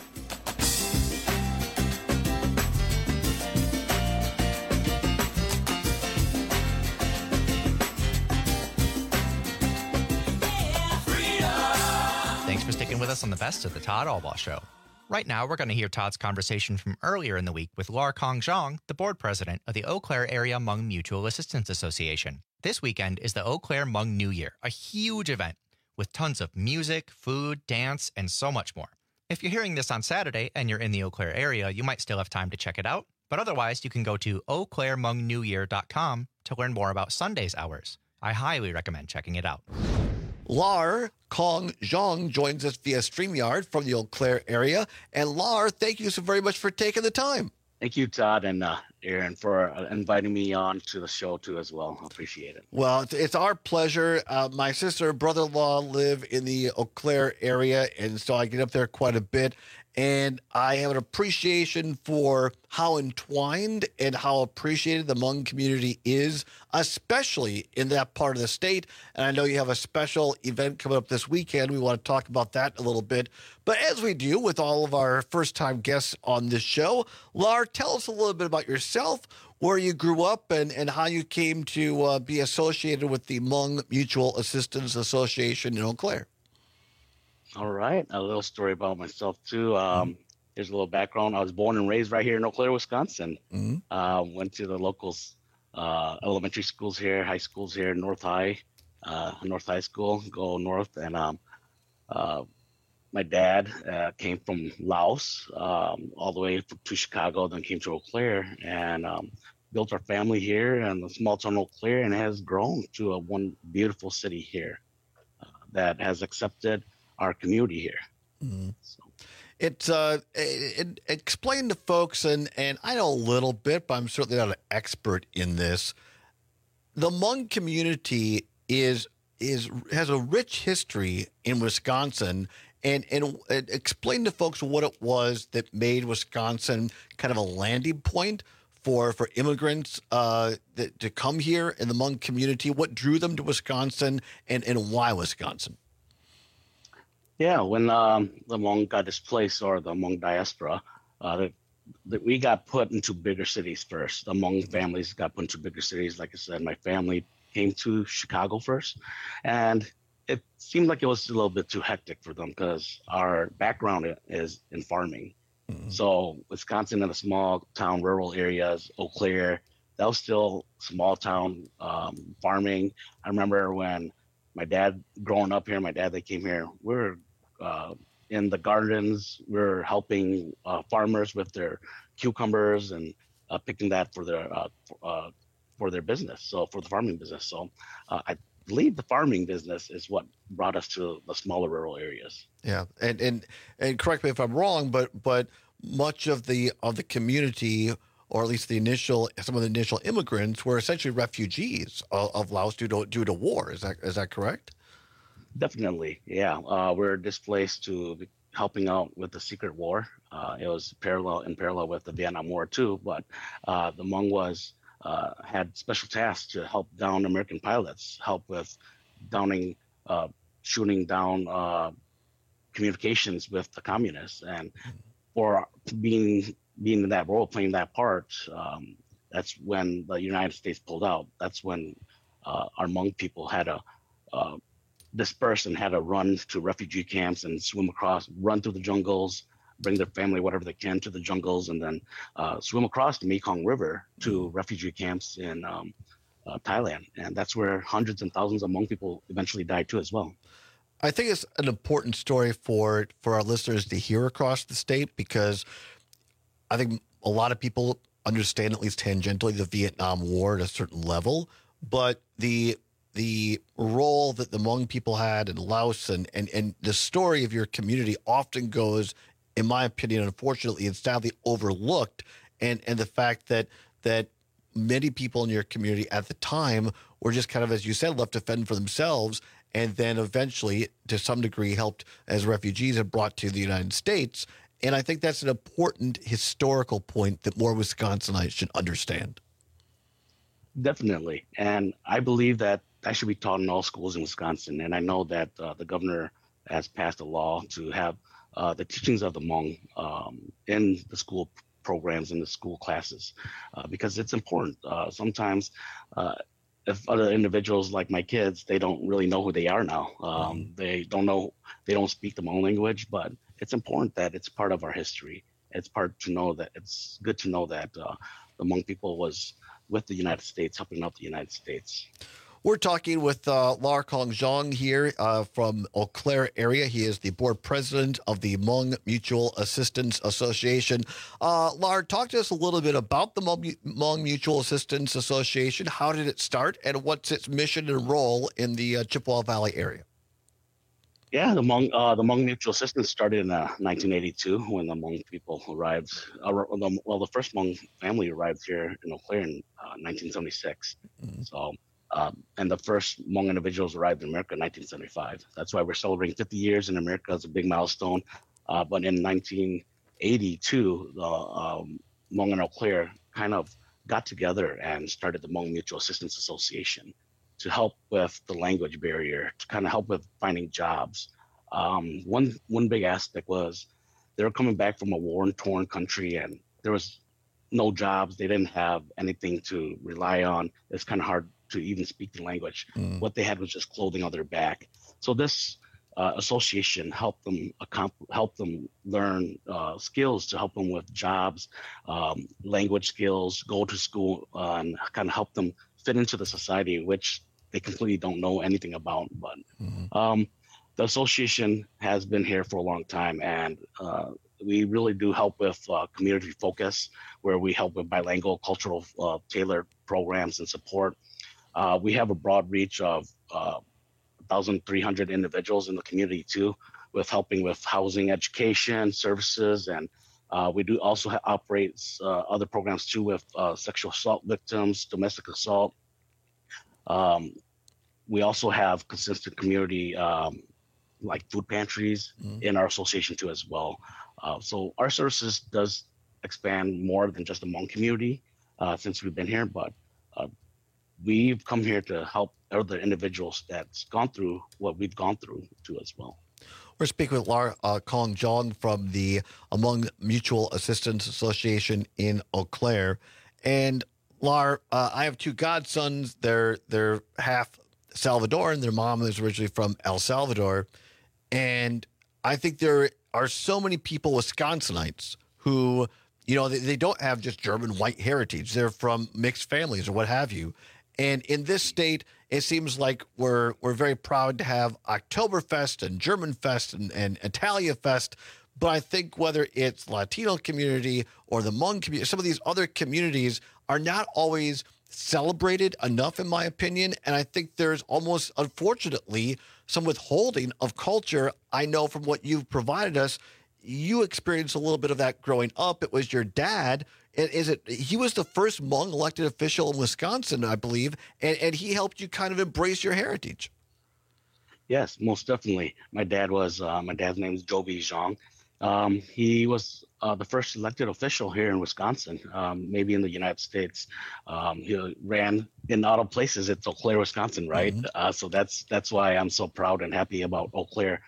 Thanks for sticking with us on the best of the Todd Albaugh Show. Right now, we're going to hear Todd's conversation from earlier in the week with Laura Kong Zhang, the board president of the Eau Claire Area Hmong Mutual Assistance Association. This weekend is the Eau Claire Hmong New Year, a huge event with tons of music, food, dance, and so much more. If you're hearing this on Saturday and you're in the Eau Claire area, you might still have time to check it out. But otherwise, you can go to eau claire hmong new year dot com to learn more about Sunday's hours. I highly recommend checking it out. Lar Kong Zhang joins us via StreamYard from the Eau Claire area. And Lar, thank you so very much for taking the time. Thank you, Todd and uh, Aaron, for uh, inviting me on to the show, too, as well. I appreciate it. Well, it's, it's our pleasure. Uh, my sister and brother-in-law live in the Eau Claire area, and so I get up there quite a bit. And I have an appreciation for how entwined and how appreciated the Hmong community is, especially in that part of the state. And I know you have a special event coming up this weekend. We want to talk about that a little bit. But as we do with all of our first-time guests on this show, Lar, tell us a little bit about yourself, where you grew up, and, and how you came to uh, be associated with the Hmong Mutual Assistance Association in Eau Claire. All right. A little story about myself, too. Um, here's a little background. I was born and raised right here in Eau Claire, Wisconsin. Mm-hmm. Uh, went to the local uh, elementary schools here, high schools here, North High, uh, North High School, go north. And um, uh, my dad uh, came from Laos um, all the way to Chicago, then came to Eau Claire and um, built our family here in the small town Eau Claire, and has grown to a one beautiful city here uh, that has accepted our community here. Mm-hmm. So. It's uh, it, it, explain to folks, and, and I know a little bit, but I'm certainly not an expert in this. The Hmong community is is has a rich history in Wisconsin, and, and and explain to folks what it was that made Wisconsin kind of a landing point for for immigrants uh, that, to come here in the Hmong community. What drew them to Wisconsin, and, and why Wisconsin? Yeah, when um, the Hmong got displaced, or the Hmong diaspora, uh, the, the, we got put into bigger cities first. The Hmong families got put into bigger cities. Like I said, my family came to Chicago first, and it seemed like it was a little bit too hectic for them because our background is in farming. Mm-hmm. So Wisconsin, in the small town, rural areas, Eau Claire, that was still small town um, farming. I remember when my dad growing up here, my dad, they came here, we were uh, in the gardens, we we're helping uh, farmers with their cucumbers and uh, picking that for their uh, for, uh, for their business, so for the farming business. So uh, I believe the farming business is what brought us to the smaller rural areas. Yeah, and and and correct me if I'm wrong, but but much of the of the community, or at least the initial, some of the initial immigrants, were essentially refugees of, of Laos due to due to war. Is that is that correct? Definitely, yeah. Uh, we're displaced to be helping out with the secret war. Uh, it was parallel in parallel with the Vietnam War too, but uh, the Hmong was uh, had special tasks to help down American pilots, help with downing, uh, shooting down uh, communications with the communists. And for being being in that role, playing that part, um, that's when the United States pulled out. That's when uh, our Hmong people had to uh, disperse and had to run to refugee camps and swim across, run through the jungles, bring their family, whatever they can, to the jungles, and then uh, swim across the Mekong River to refugee camps in um, uh, Thailand. And that's where hundreds and thousands of Hmong people eventually died too as well. I think it's an important story for for our listeners to hear across the state, because I think a lot of people understand, at least tangentially, the Vietnam War at a certain level, but the the role that the Hmong people had in Laos and, and, and the story of your community often goes, in my opinion, unfortunately, and sadly overlooked, and, and the fact that that many people in your community at the time were just kind of, as you said, left to fend for themselves, and then eventually, to some degree, helped as refugees and brought to the United States. And I think that's an important historical point that more Wisconsinites should understand. Definitely. And I believe that that should be taught in all schools in Wisconsin. And I know that uh, the governor has passed a law to have uh, the teachings of the Hmong um, in the school programs, in the school classes, uh, because it's important. Uh, sometimes uh, if other individuals like my kids, they don't really know who they are now. Um, mm-hmm. They don't know, they don't speak the Hmong language, but it's important that it's part of our history. It's part to know that it's good to know that uh, the Hmong people was with the United States, helping out the United States. We're talking with uh, Lar Kong Zhang here uh, from Eau Claire area. He is the board president of the Hmong Mutual Assistance Association. Uh, Lar, talk to us a little bit about the Hmong Mutual Assistance Association. How did it start, and what's its mission and role in the uh, Chippewa Valley area? Yeah, the Hmong, uh, the Hmong Mutual Assistance started in uh, nineteen eighty-two when the Hmong people arrived. Uh, well, the first Hmong family arrived here in Eau Claire in uh, nineteen seventy-six. Mm-hmm. So. Um, and the first Hmong individuals arrived in America in nineteen seventy-five. That's why we're celebrating fifty years in America as a big milestone. Uh, but in nineteen eighty-two, the um, Hmong and Eau Claire kind of got together and started the Hmong Mutual Assistance Association to help with the language barrier, to kind of help with finding jobs. Um, one one big aspect was they were coming back from a war-torn country, and there was no jobs. They didn't have anything to rely on. It's kind of hard to even speak the language. Mm. What they had was just clothing on their back. So this uh, association helped them accomp- help them learn uh, skills to help them with jobs, um, language skills, go to school, uh, and kind of help them fit into the society, which they completely don't know anything about. But mm. um, the association has been here for a long time, and uh, we really do help with uh, community focus, where we help with bilingual, cultural, uh, tailored programs and support. Uh, we have a broad reach of uh, one thousand three hundred individuals in the community too, with helping with housing, education, services, and uh, we do also ha- operate uh, other programs too with uh, sexual assault victims, domestic assault. Um, we also have consistent community um, like food pantries mm. in our association too as well. Uh, so our services does expand more than just the Hmong community uh, since we've been here, but uh, we've come here to help other individuals that's gone through what we've gone through too as well. We're speaking with Lar uh, Kong Zhang from the Hmong Mutual Assistance Association in Eau Claire. And Lar, uh, I have two godsons. They're they're half Salvadoran. Their mom is originally from El Salvador. And I think there are so many people, Wisconsinites, who, you know, they, they don't have just German white heritage. They're from mixed families or what have you. And in this state, it seems like we're we're very proud to have Oktoberfest and Germanfest and, and Italia Fest. But I think whether it's Latino community or the Hmong community, some of these other communities are not always celebrated enough, in my opinion. And I think there's almost, unfortunately, some withholding of culture. I know from what you've provided us, you experienced a little bit of that growing up. It was your dad. And is it? He was the first Hmong elected official in Wisconsin, I believe, and, and he helped you kind of embrace your heritage. Yes, most definitely. My dad was. Uh, my dad's name is Joby Zhang. Um, he was uh, the first elected official here in Wisconsin, um, maybe in the United States. Um, he ran in a lot of places. It's Eau Claire, Wisconsin, right? Mm-hmm. Uh, so that's that's why I'm so proud and happy about Eau Claire.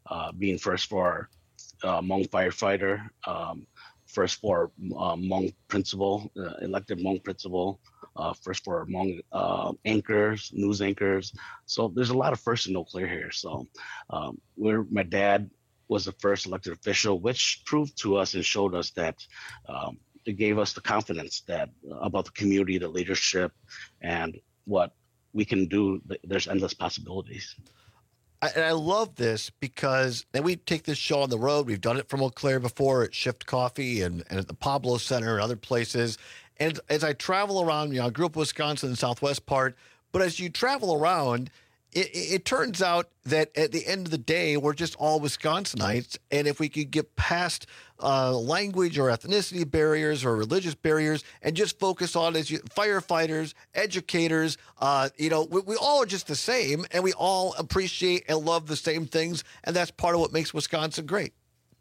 uh, being first for uh, Hmong firefighter, um, first for uh, Hmong principal, uh, elected Hmong principal, uh, first for Hmong uh, anchors, news anchors. So there's a lot of firsts in Eau Claire here. So um, we're, my dad was the first elected official, which proved to us and showed us that um, it gave us the confidence that uh, about the community, the leadership, and what we can do. There's endless possibilities. I, and I love this because, and we take this show on the road. We've done it from Eau Claire before at Shift Coffee and, and at the Pablo Center and other places. And as I travel around, you know, I grew up in Wisconsin, the southwest part, but as you travel around, it, it turns out that at the end of the day, we're just all Wisconsinites. And if we could get past uh, language or ethnicity barriers or religious barriers and just focus on as you, firefighters, educators, uh, you know, we, we all are just the same, and we all appreciate and love the same things. And that's part of what makes Wisconsin great.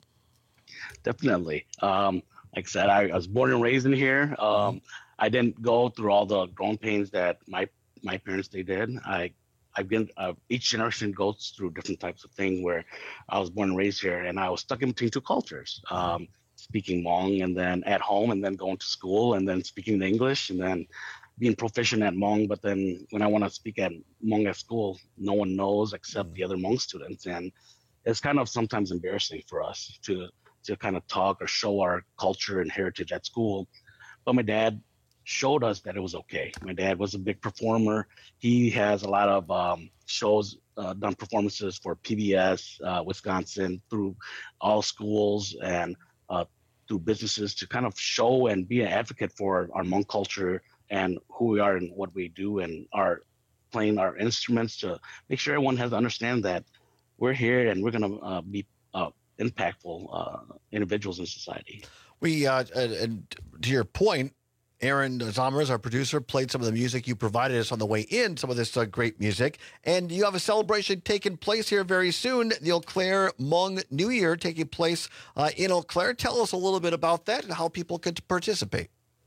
Definitely. Um, like I said, I, I was born and raised in here. Um, I didn't go through all the growing pains that my my parents they did. I I've been uh, each generation goes through different types of thing. Where I was born and raised here, and I was stuck in between two cultures, um, speaking Hmong, and then at home, and then going to school, and then speaking the English, and then being proficient at Hmong. But then when I want to speak at Hmong at school, no one knows except mm-hmm. the other Hmong students, and it's kind of sometimes embarrassing for us to to kind of talk or show our culture and heritage at school. But my dad showed us that it was okay. My dad was a big performer. He has a lot of um, shows, uh, done performances for P B S, uh, Wisconsin, through all schools and uh, through businesses to kind of show and be an advocate for our Hmong culture and who we are and what we do, and our playing our instruments to make sure everyone has to understand that we're here and we're going to uh, be uh, impactful uh, individuals in society. We, uh, and to your point, Aaron Zomers, our producer, played some of the music you provided us on the way in, some of this uh, great music. And you have a celebration taking place here very soon, the Eau Claire Hmong New Year taking place uh, in Eau Claire. Tell us a little bit about that and how people could participate.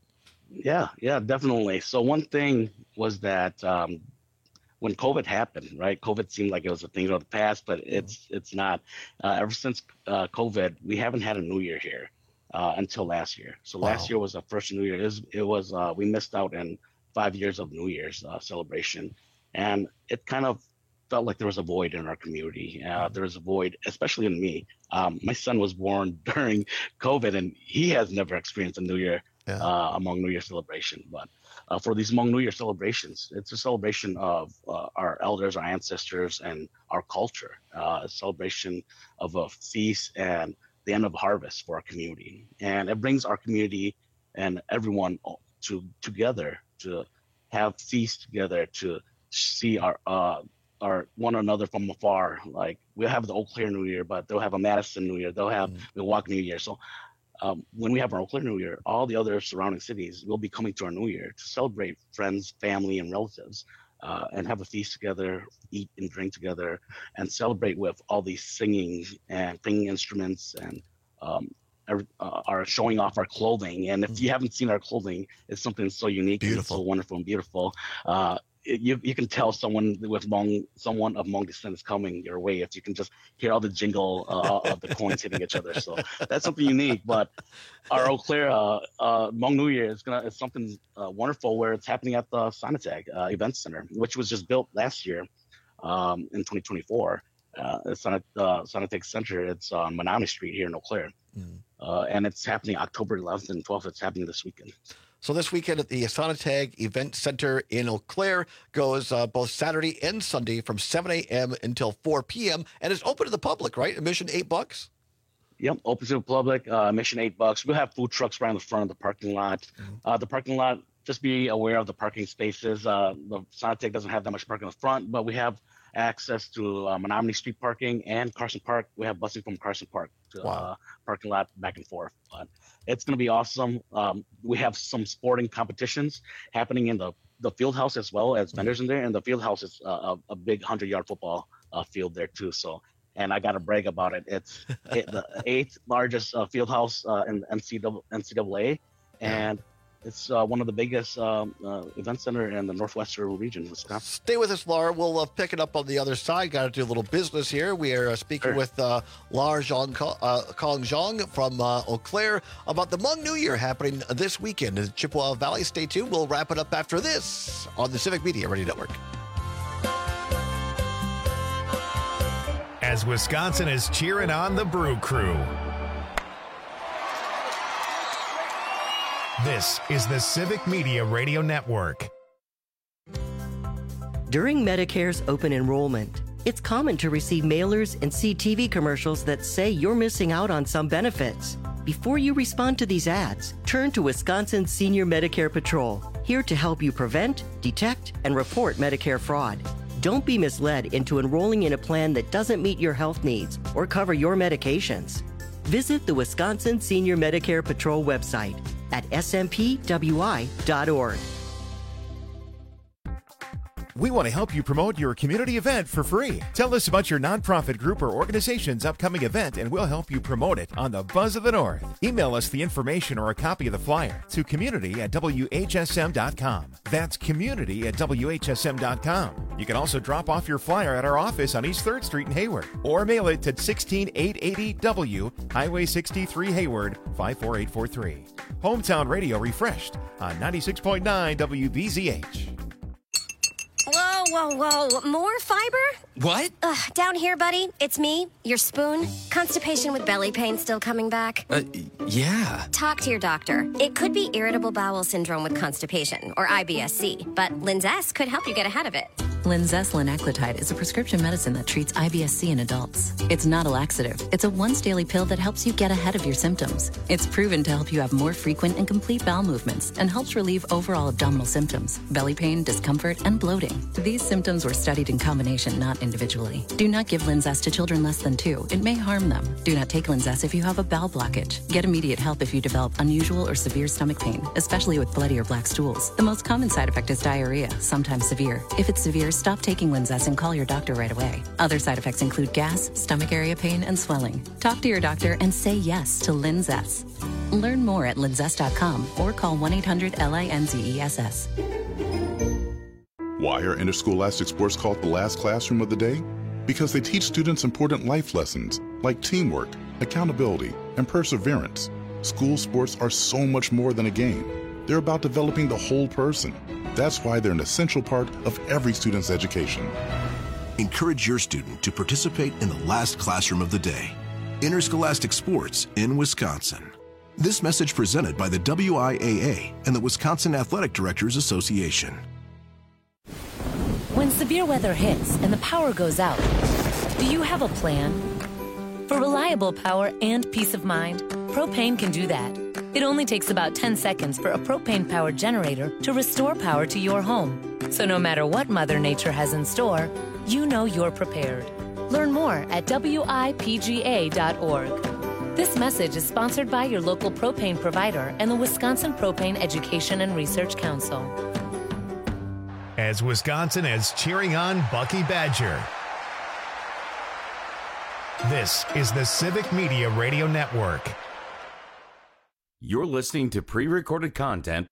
Yeah, yeah, definitely. So one thing was that um, when COVID happened, right? COVID seemed like it was a thing of the past, but it's it's not. Uh, ever since uh, COVID, we haven't had a New Year here. Uh, until last year. So wow. Last year was the first New Year. It was, it was uh, we missed out in five years of New Year's uh, celebration. And it kind of felt like there was a void in our community. Uh, there was a void, especially in me. Um, my son was born during COVID, and he has never experienced a New Year yeah. uh, Hmong New Year celebration. But uh, for these Hmong New Year celebrations, it's a celebration of uh, our elders, our ancestors, and our culture. Uh, a celebration of a feast and the end of harvest for our community. And it brings our community and everyone to together to have feasts together, to see our uh, our one another from afar. Like we'll have the Eau Claire New Year, but they'll have a Madison New Year, they'll have mm-hmm. Milwaukee New Year. So um, when we have our Eau Claire New Year, all the other surrounding cities will be coming to our New Year to celebrate friends, family, and relatives. Uh, and have a feast together, eat and drink together, and celebrate with all these singing and singing instruments, and um, are, uh, are showing off our clothing. And if mm-hmm. you haven't seen our clothing, it's something so unique, beautiful, and so wonderful and beautiful. Uh, it, you you can tell someone with Hmong, someone of Hmong descent is coming your way if you can just hear all the jingle uh, of the coins hitting each other. So that's something unique. But our Eau Claire uh, uh, Hmong New Year is gonna is something uh, wonderful, where it's happening at the Sonateg uh, Event Center, which was just built last year um, in twenty twenty-four. Uh, it's on a uh, Sonateg Center. It's on Menominee Street here in Eau Claire, mm. uh, and it's happening October eleventh and twelfth. It's happening this weekend. So this weekend at the Sonateg Event Center in Eau Claire goes uh, both Saturday and Sunday from seven a.m. until four p.m. and it's open to the public, right? Admission eight bucks. Yep, open to the public. Uh, admission eight bucks. We'll have food trucks right in the front of the parking lot. Mm-hmm. Uh, the parking lot. Just be aware of the parking spaces. Uh, the Sonateg doesn't have that much parking in the front, but we have access to uh, Menominee Street parking and Carson Park. We have busing from Carson Park to wow. uh, parking lot back and forth. But it's going to be awesome. Um, we have some sporting competitions happening in the, the field house as well as vendors in there. And the field house is uh, a, a big hundred-yard football uh, field there too. So, and I got to brag about it. It's it, the eighth largest uh, field house uh, in N C double A. And It's uh, one of the biggest uh, uh, event center in the northwestern region of Wisconsin. Stay with us, Laura. We'll uh, pick it up on the other side. Got to do a little business here. We are uh, speaking Sure. with uh, Laura Zhang, uh, Kong Zhang from uh, Eau Claire about the Hmong New Year happening this weekend in Chippewa Valley. Stay tuned. We'll wrap it up after this on the Civic Media Radio Network. As Wisconsin is cheering on the Brew Crew. This is the Civic Media Radio Network. During Medicare's open enrollment, it's common to receive mailers and see T V commercials that say you're missing out on some benefits. Before you respond to these ads, turn to Wisconsin Senior Medicare Patrol, here to help you prevent, detect, and report Medicare fraud. Don't be misled into enrolling in a plan that doesn't meet your health needs or cover your medications. Visit the Wisconsin Senior Medicare Patrol website at s m p w i dot org. We want to help you promote your community event for free. Tell us about your nonprofit group or organization's upcoming event and we'll help you promote it on the Buzz of the North. Email us the information or a copy of the flyer to community at w h s m dot com. That's community at w h s m dot com. You can also drop off your flyer at our office on East third Street in Hayward or mail it to sixteen eight eighty W, Highway sixty-three, Hayward, five four eight four three. Hometown Radio refreshed on ninety-six point nine W B Z H. Whoa, whoa, whoa. More fiber? What? Ugh, down here, buddy. It's me, your spoon. Constipation with belly pain still coming back? Uh, yeah. Talk to your doctor. It could be irritable bowel syndrome with constipation, or I B S C, but Linzess could help you get ahead of it. Linzess linaclotide is a prescription medicine that treats I B S C in adults. It's not a laxative. It's a once-daily pill that helps you get ahead of your symptoms. It's proven to help you have more frequent and complete bowel movements and helps relieve overall abdominal symptoms, belly pain, discomfort, and bloating. These symptoms were studied in combination, not individually. Do not give Linzess to children less than two. It may harm them. Do not take Linzess if you have a bowel blockage. Get immediate help if you develop unusual or severe stomach pain, especially with bloody or black stools. The most common side effect is diarrhea, sometimes severe. If it's severe, stop taking Linzess and call your doctor right away. Other side effects include gas, stomach area pain, and swelling. Talk to your doctor and say yes to Linzess. Learn more at linzess dot com or call one eight hundred L I N Z E S S. Why are interscholastic sports called the last classroom of the day? Because they teach students important life lessons like teamwork, accountability, and perseverance. School sports are so much more than a game. They're about developing the whole person. That's why they're an essential part of every student's education. Encourage your student to participate in the last classroom of the day. Interscholastic sports in Wisconsin. This message presented by the W I A A and the Wisconsin Athletic Directors Association. When severe weather hits and the power goes out, do you have a plan? For reliable power and peace of mind, Propane can do that. It only takes about ten seconds for a propane-powered generator to restore power to your home. So no matter what Mother Nature has in store, you know you're prepared. Learn more at W I P G A dot org. This message is sponsored by your local propane provider and the Wisconsin Propane Education and Research Council. As Wisconsin is cheering on Bucky Badger. This is the Civic Media Radio Network. You're listening to pre-recorded content.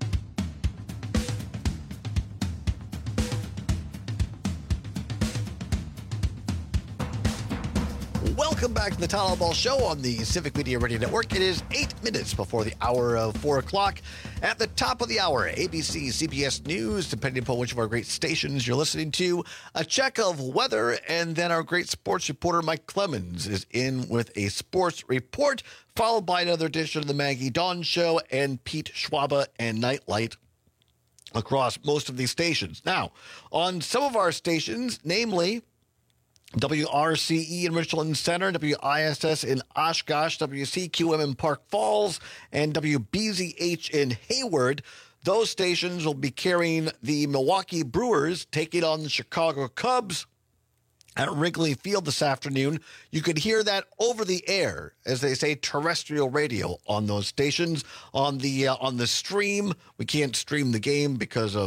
Welcome back to the Town Hall Ball Show on the Civic Media Radio Network. It is eight minutes before the hour of four o'clock. At the top of the hour, A B C, C B S News, depending upon which of our great stations you're listening to, a check of weather, and then our great sports reporter Mike Clemens is in with a sports report, followed by another edition of the Maggie Dawn Show and Pete Schwaba and Nightlight across most of these stations. Now, on some of our stations, namely W R C E in Richland Center, W I S S in Oshkosh, W C Q M in Park Falls, and W B Z H in Hayward. Those stations will be carrying the Milwaukee Brewers taking on the Chicago Cubs at Wrigley Field this afternoon. You could hear that over the air, as they say, terrestrial radio on those stations. On the uh, on the stream, we can't stream the game because of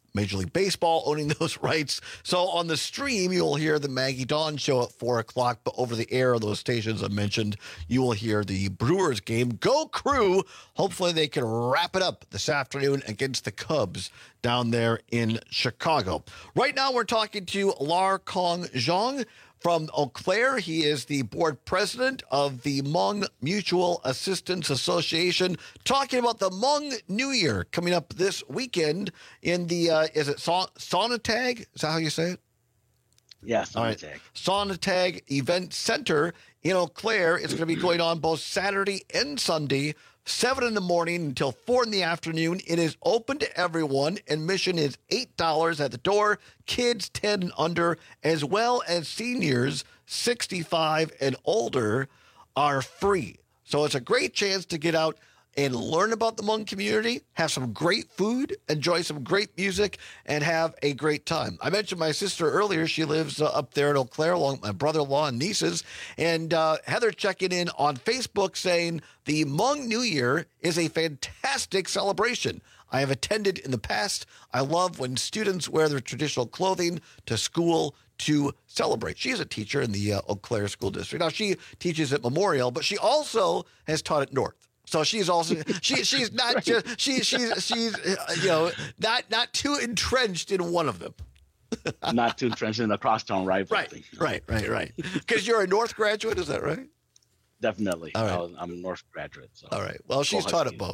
Major League Baseball owning those rights. So on the stream, you'll hear the Maggie Dawn show at four o'clock, but over the air of those stations I mentioned, you will hear the Brewers game. Go Crew! Hopefully they can wrap it up this afternoon against the Cubs down there in Chicago. Right now, we're talking to Lar Kong Zhang from Eau Claire. He is the board president of the Hmong Mutual Assistance Association, talking about the Hmong New Year coming up this weekend in the, uh, is it Sa- Sonatag? Is that how you say it? Yeah, Sonatag. Right. Sonatag Event Center in Eau Claire. It's going to be going on both Saturday and Sunday, seven in the morning until four in the afternoon. It is open to everyone. Admission is eight dollars at the door. Kids ten and under, as well as seniors sixty-five and older, are free. So it's a great chance to get out and learn about the Hmong community, have some great food, enjoy some great music, and have a great time. I mentioned my sister earlier. She lives uh, up there in Eau Claire along with my brother-in-law and nieces. And uh, Heather checking in on Facebook saying the Hmong New Year is a fantastic celebration. I have attended in the past. I love when students wear their traditional clothing to school to celebrate. She is a teacher in the uh, Eau Claire School District. Now, she teaches at Memorial, but she also has taught at North. So she's also she she's not right. just she she's she's you know not not too entrenched in one of them. Not too entrenched in the crosstown rivalry. Right, right, right, right. Because you're a North graduate, is that right? Definitely. All right. I was, I'm a North graduate. So. All right. Well, she's taught at both.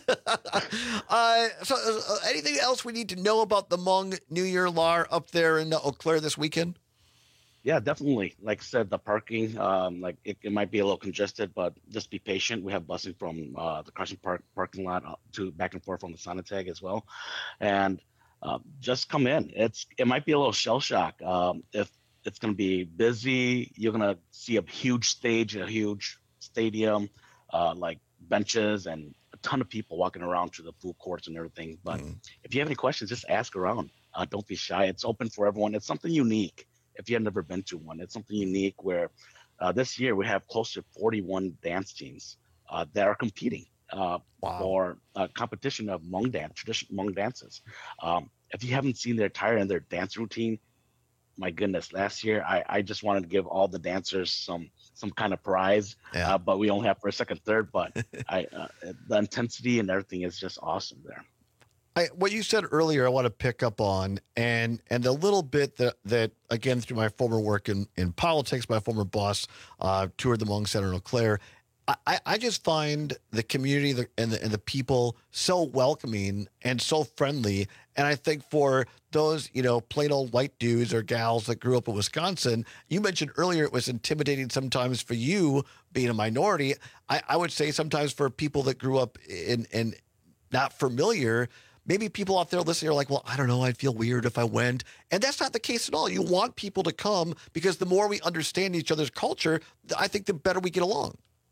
uh, so, uh, anything else we need to know about the Hmong New Year, Lar, up there in Eau Claire this weekend? Yeah, definitely. Like I said, the parking, um, like it, it might be a little congested, but just be patient. We have busing from uh, the Carson Park parking lot to back and forth from the Sonatag as well, and uh, just come in. It's it might be a little shell shock. Um, if it's going to be busy, you're going to see a huge stage, a huge stadium, uh, like benches and a ton of people walking around to the food courts and everything. But mm. if you have any questions, just ask around. Uh, don't be shy. It's open for everyone. It's something unique. If you have never been to one, it's something unique where uh, this year we have close to forty-one dance teams uh, that are competing uh, wow. for a competition of Hmong dance, traditional Hmong dances. Um, if you haven't seen their attire and their dance routine, my goodness, last year I, I just wanted to give all the dancers some some kind of prize, yeah. uh, but we only have first, second, third. But I, uh, the intensity and everything is just awesome there. I, what you said earlier, I want to pick up on, and and a little bit that, that again, through my former work in, in politics, my former boss uh, toured the Hmong Center in Eau Claire. I, I just find the community and the, and the people so welcoming and so friendly. And I think for those, you know, plain old white dudes or gals that grew up in Wisconsin, you mentioned earlier it was intimidating sometimes for you being a minority. I, I would say sometimes for people that grew up in, in not familiar, maybe people out there listening are like, well, I don't know, I'd feel weird if I went. And that's not the case at all. You want people to come because the more we understand each other's culture, I think the better we get along.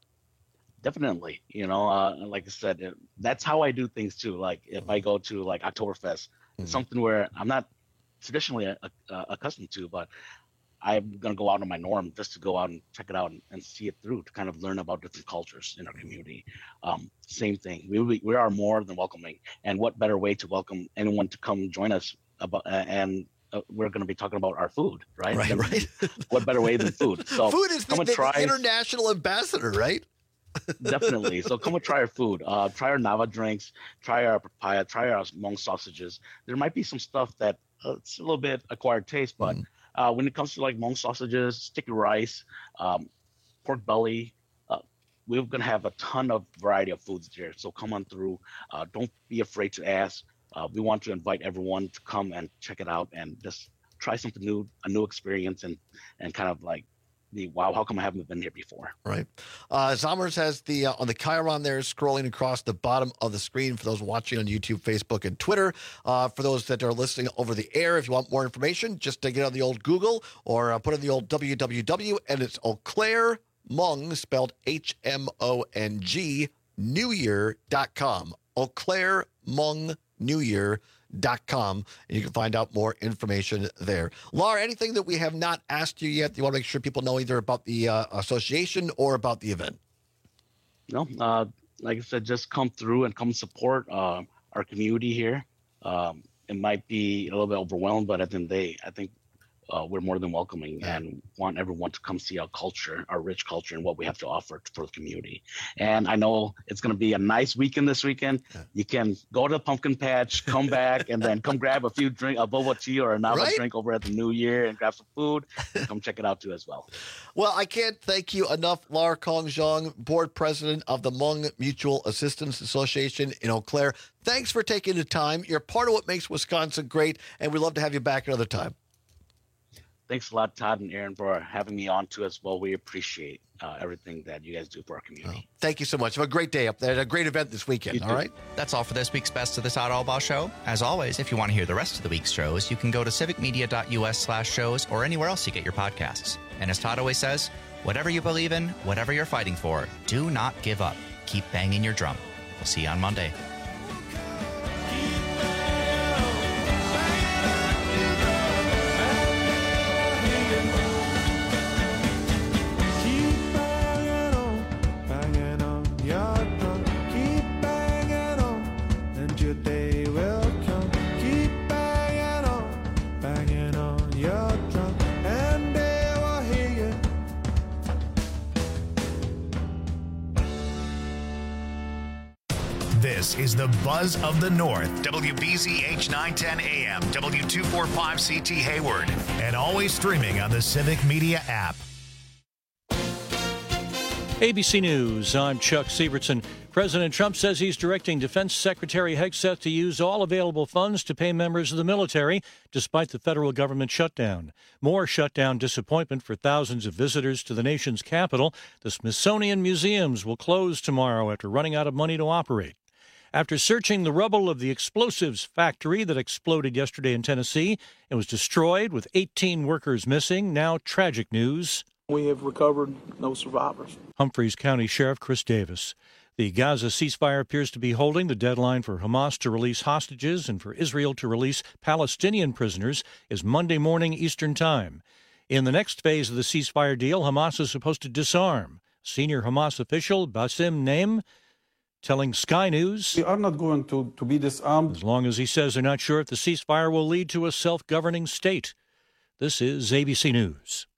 Definitely. You know, uh, like I said, it, that's how I do things too. Like if I go to like Oktoberfest, mm-hmm. it's something where I'm not traditionally a, a, accustomed to, but I'm going to go out on my norm just to go out and check it out and, and see it through to kind of learn about different cultures in our community. Um, same thing. We, we we are more than welcoming. And what better way to welcome anyone to come join us about, uh, and uh, we're going to be talking about our food, right? Right, right. What better way than food? So food is the, the try... international ambassador, right? Definitely. So come and try our food. Uh, try our Nava drinks. Try our papaya. Try our Hmong sausages. There might be some stuff that uh, it's a little bit acquired taste, but mm. uh, when it comes to like Hmong sausages, sticky rice, um, pork belly, uh, we're gonna have a ton of variety of foods there. So come on through. Uh, don't be afraid to ask. Uh, we want to invite everyone to come and check it out and just try something new, a new experience, and and kind of like. The, wow, how come I haven't been here before? Right. Uh, Zommers has the, uh, on the Chiron there, scrolling across the bottom of the screen for those watching on YouTube, Facebook, and Twitter. Uh, for those that are listening over the air, if you want more information, just to get on the old Google or uh, put in the old W W W, and it's Eau Claire Hmong, spelled H M O N G, New Year dot com. Eau Claire Hmong New Year dot com, and you can find out more information there. Lar, anything that we have not asked you yet, you want to make sure people know either about the uh, association or about the event? No, uh, like I said, just come through and come support uh, our community here. Um, it might be a little bit overwhelmed, but at the end of the day, I think uh, we're more than welcoming and want everyone to come see our culture, our rich culture, and what we have to offer for the community. And I know it's going to be a nice weekend this weekend. You can go to the pumpkin patch, come back, and then come grab a few drink, a boba tea or a Nava Right? drink over at the New Year and grab some food. And come check it out too as well. Well, I can't thank you enough, Lar Kong Zhang, board president of the Hmong Mutual Assistance Association in Eau Claire. Thanks for taking the time. You're part of what makes Wisconsin great, and we'd love to have you back another time. Thanks a lot, Todd and Aaron, for having me on too as well. We appreciate uh, everything that you guys do for our community. Thank you so much. Have a great day up there. A great event this weekend, all right? That's all for this week's Best of the Todd Albaugh Show. As always, if you want to hear the rest of the week's shows, you can go to civicmedia.us slash shows or anywhere else you get your podcasts. And as Todd always says, whatever you believe in, whatever you're fighting for, do not give up. Keep banging your drum. We'll see you on Monday. This is the Buzz of the North. W B Z H nine ten A M, W two forty-five C T Hayward, and always streaming on the Civic Media app. A B C News, I'm Chuck Sievertson. President Trump says he's directing Defense Secretary Hegseth to use all available funds to pay members of the military, despite the federal government shutdown. More shutdown disappointment for thousands of visitors to the nation's capital. The Smithsonian Museums will close tomorrow after running out of money to operate. After searching the rubble of the explosives factory that exploded yesterday in Tennessee, it was destroyed with eighteen workers missing. Now tragic news. We have recovered no survivors. Humphreys County Sheriff Chris Davis. The Gaza ceasefire appears to be holding. The deadline for Hamas to release hostages and for Israel to release Palestinian prisoners is Monday morning Eastern Time. In the next phase of the ceasefire deal, Hamas is supposed to disarm. Senior Hamas official Bassem Naim telling Sky News, We are not going to, to be disarmed. As long as he says they're not sure if the ceasefire will lead to a self-governing state. This is A B C News.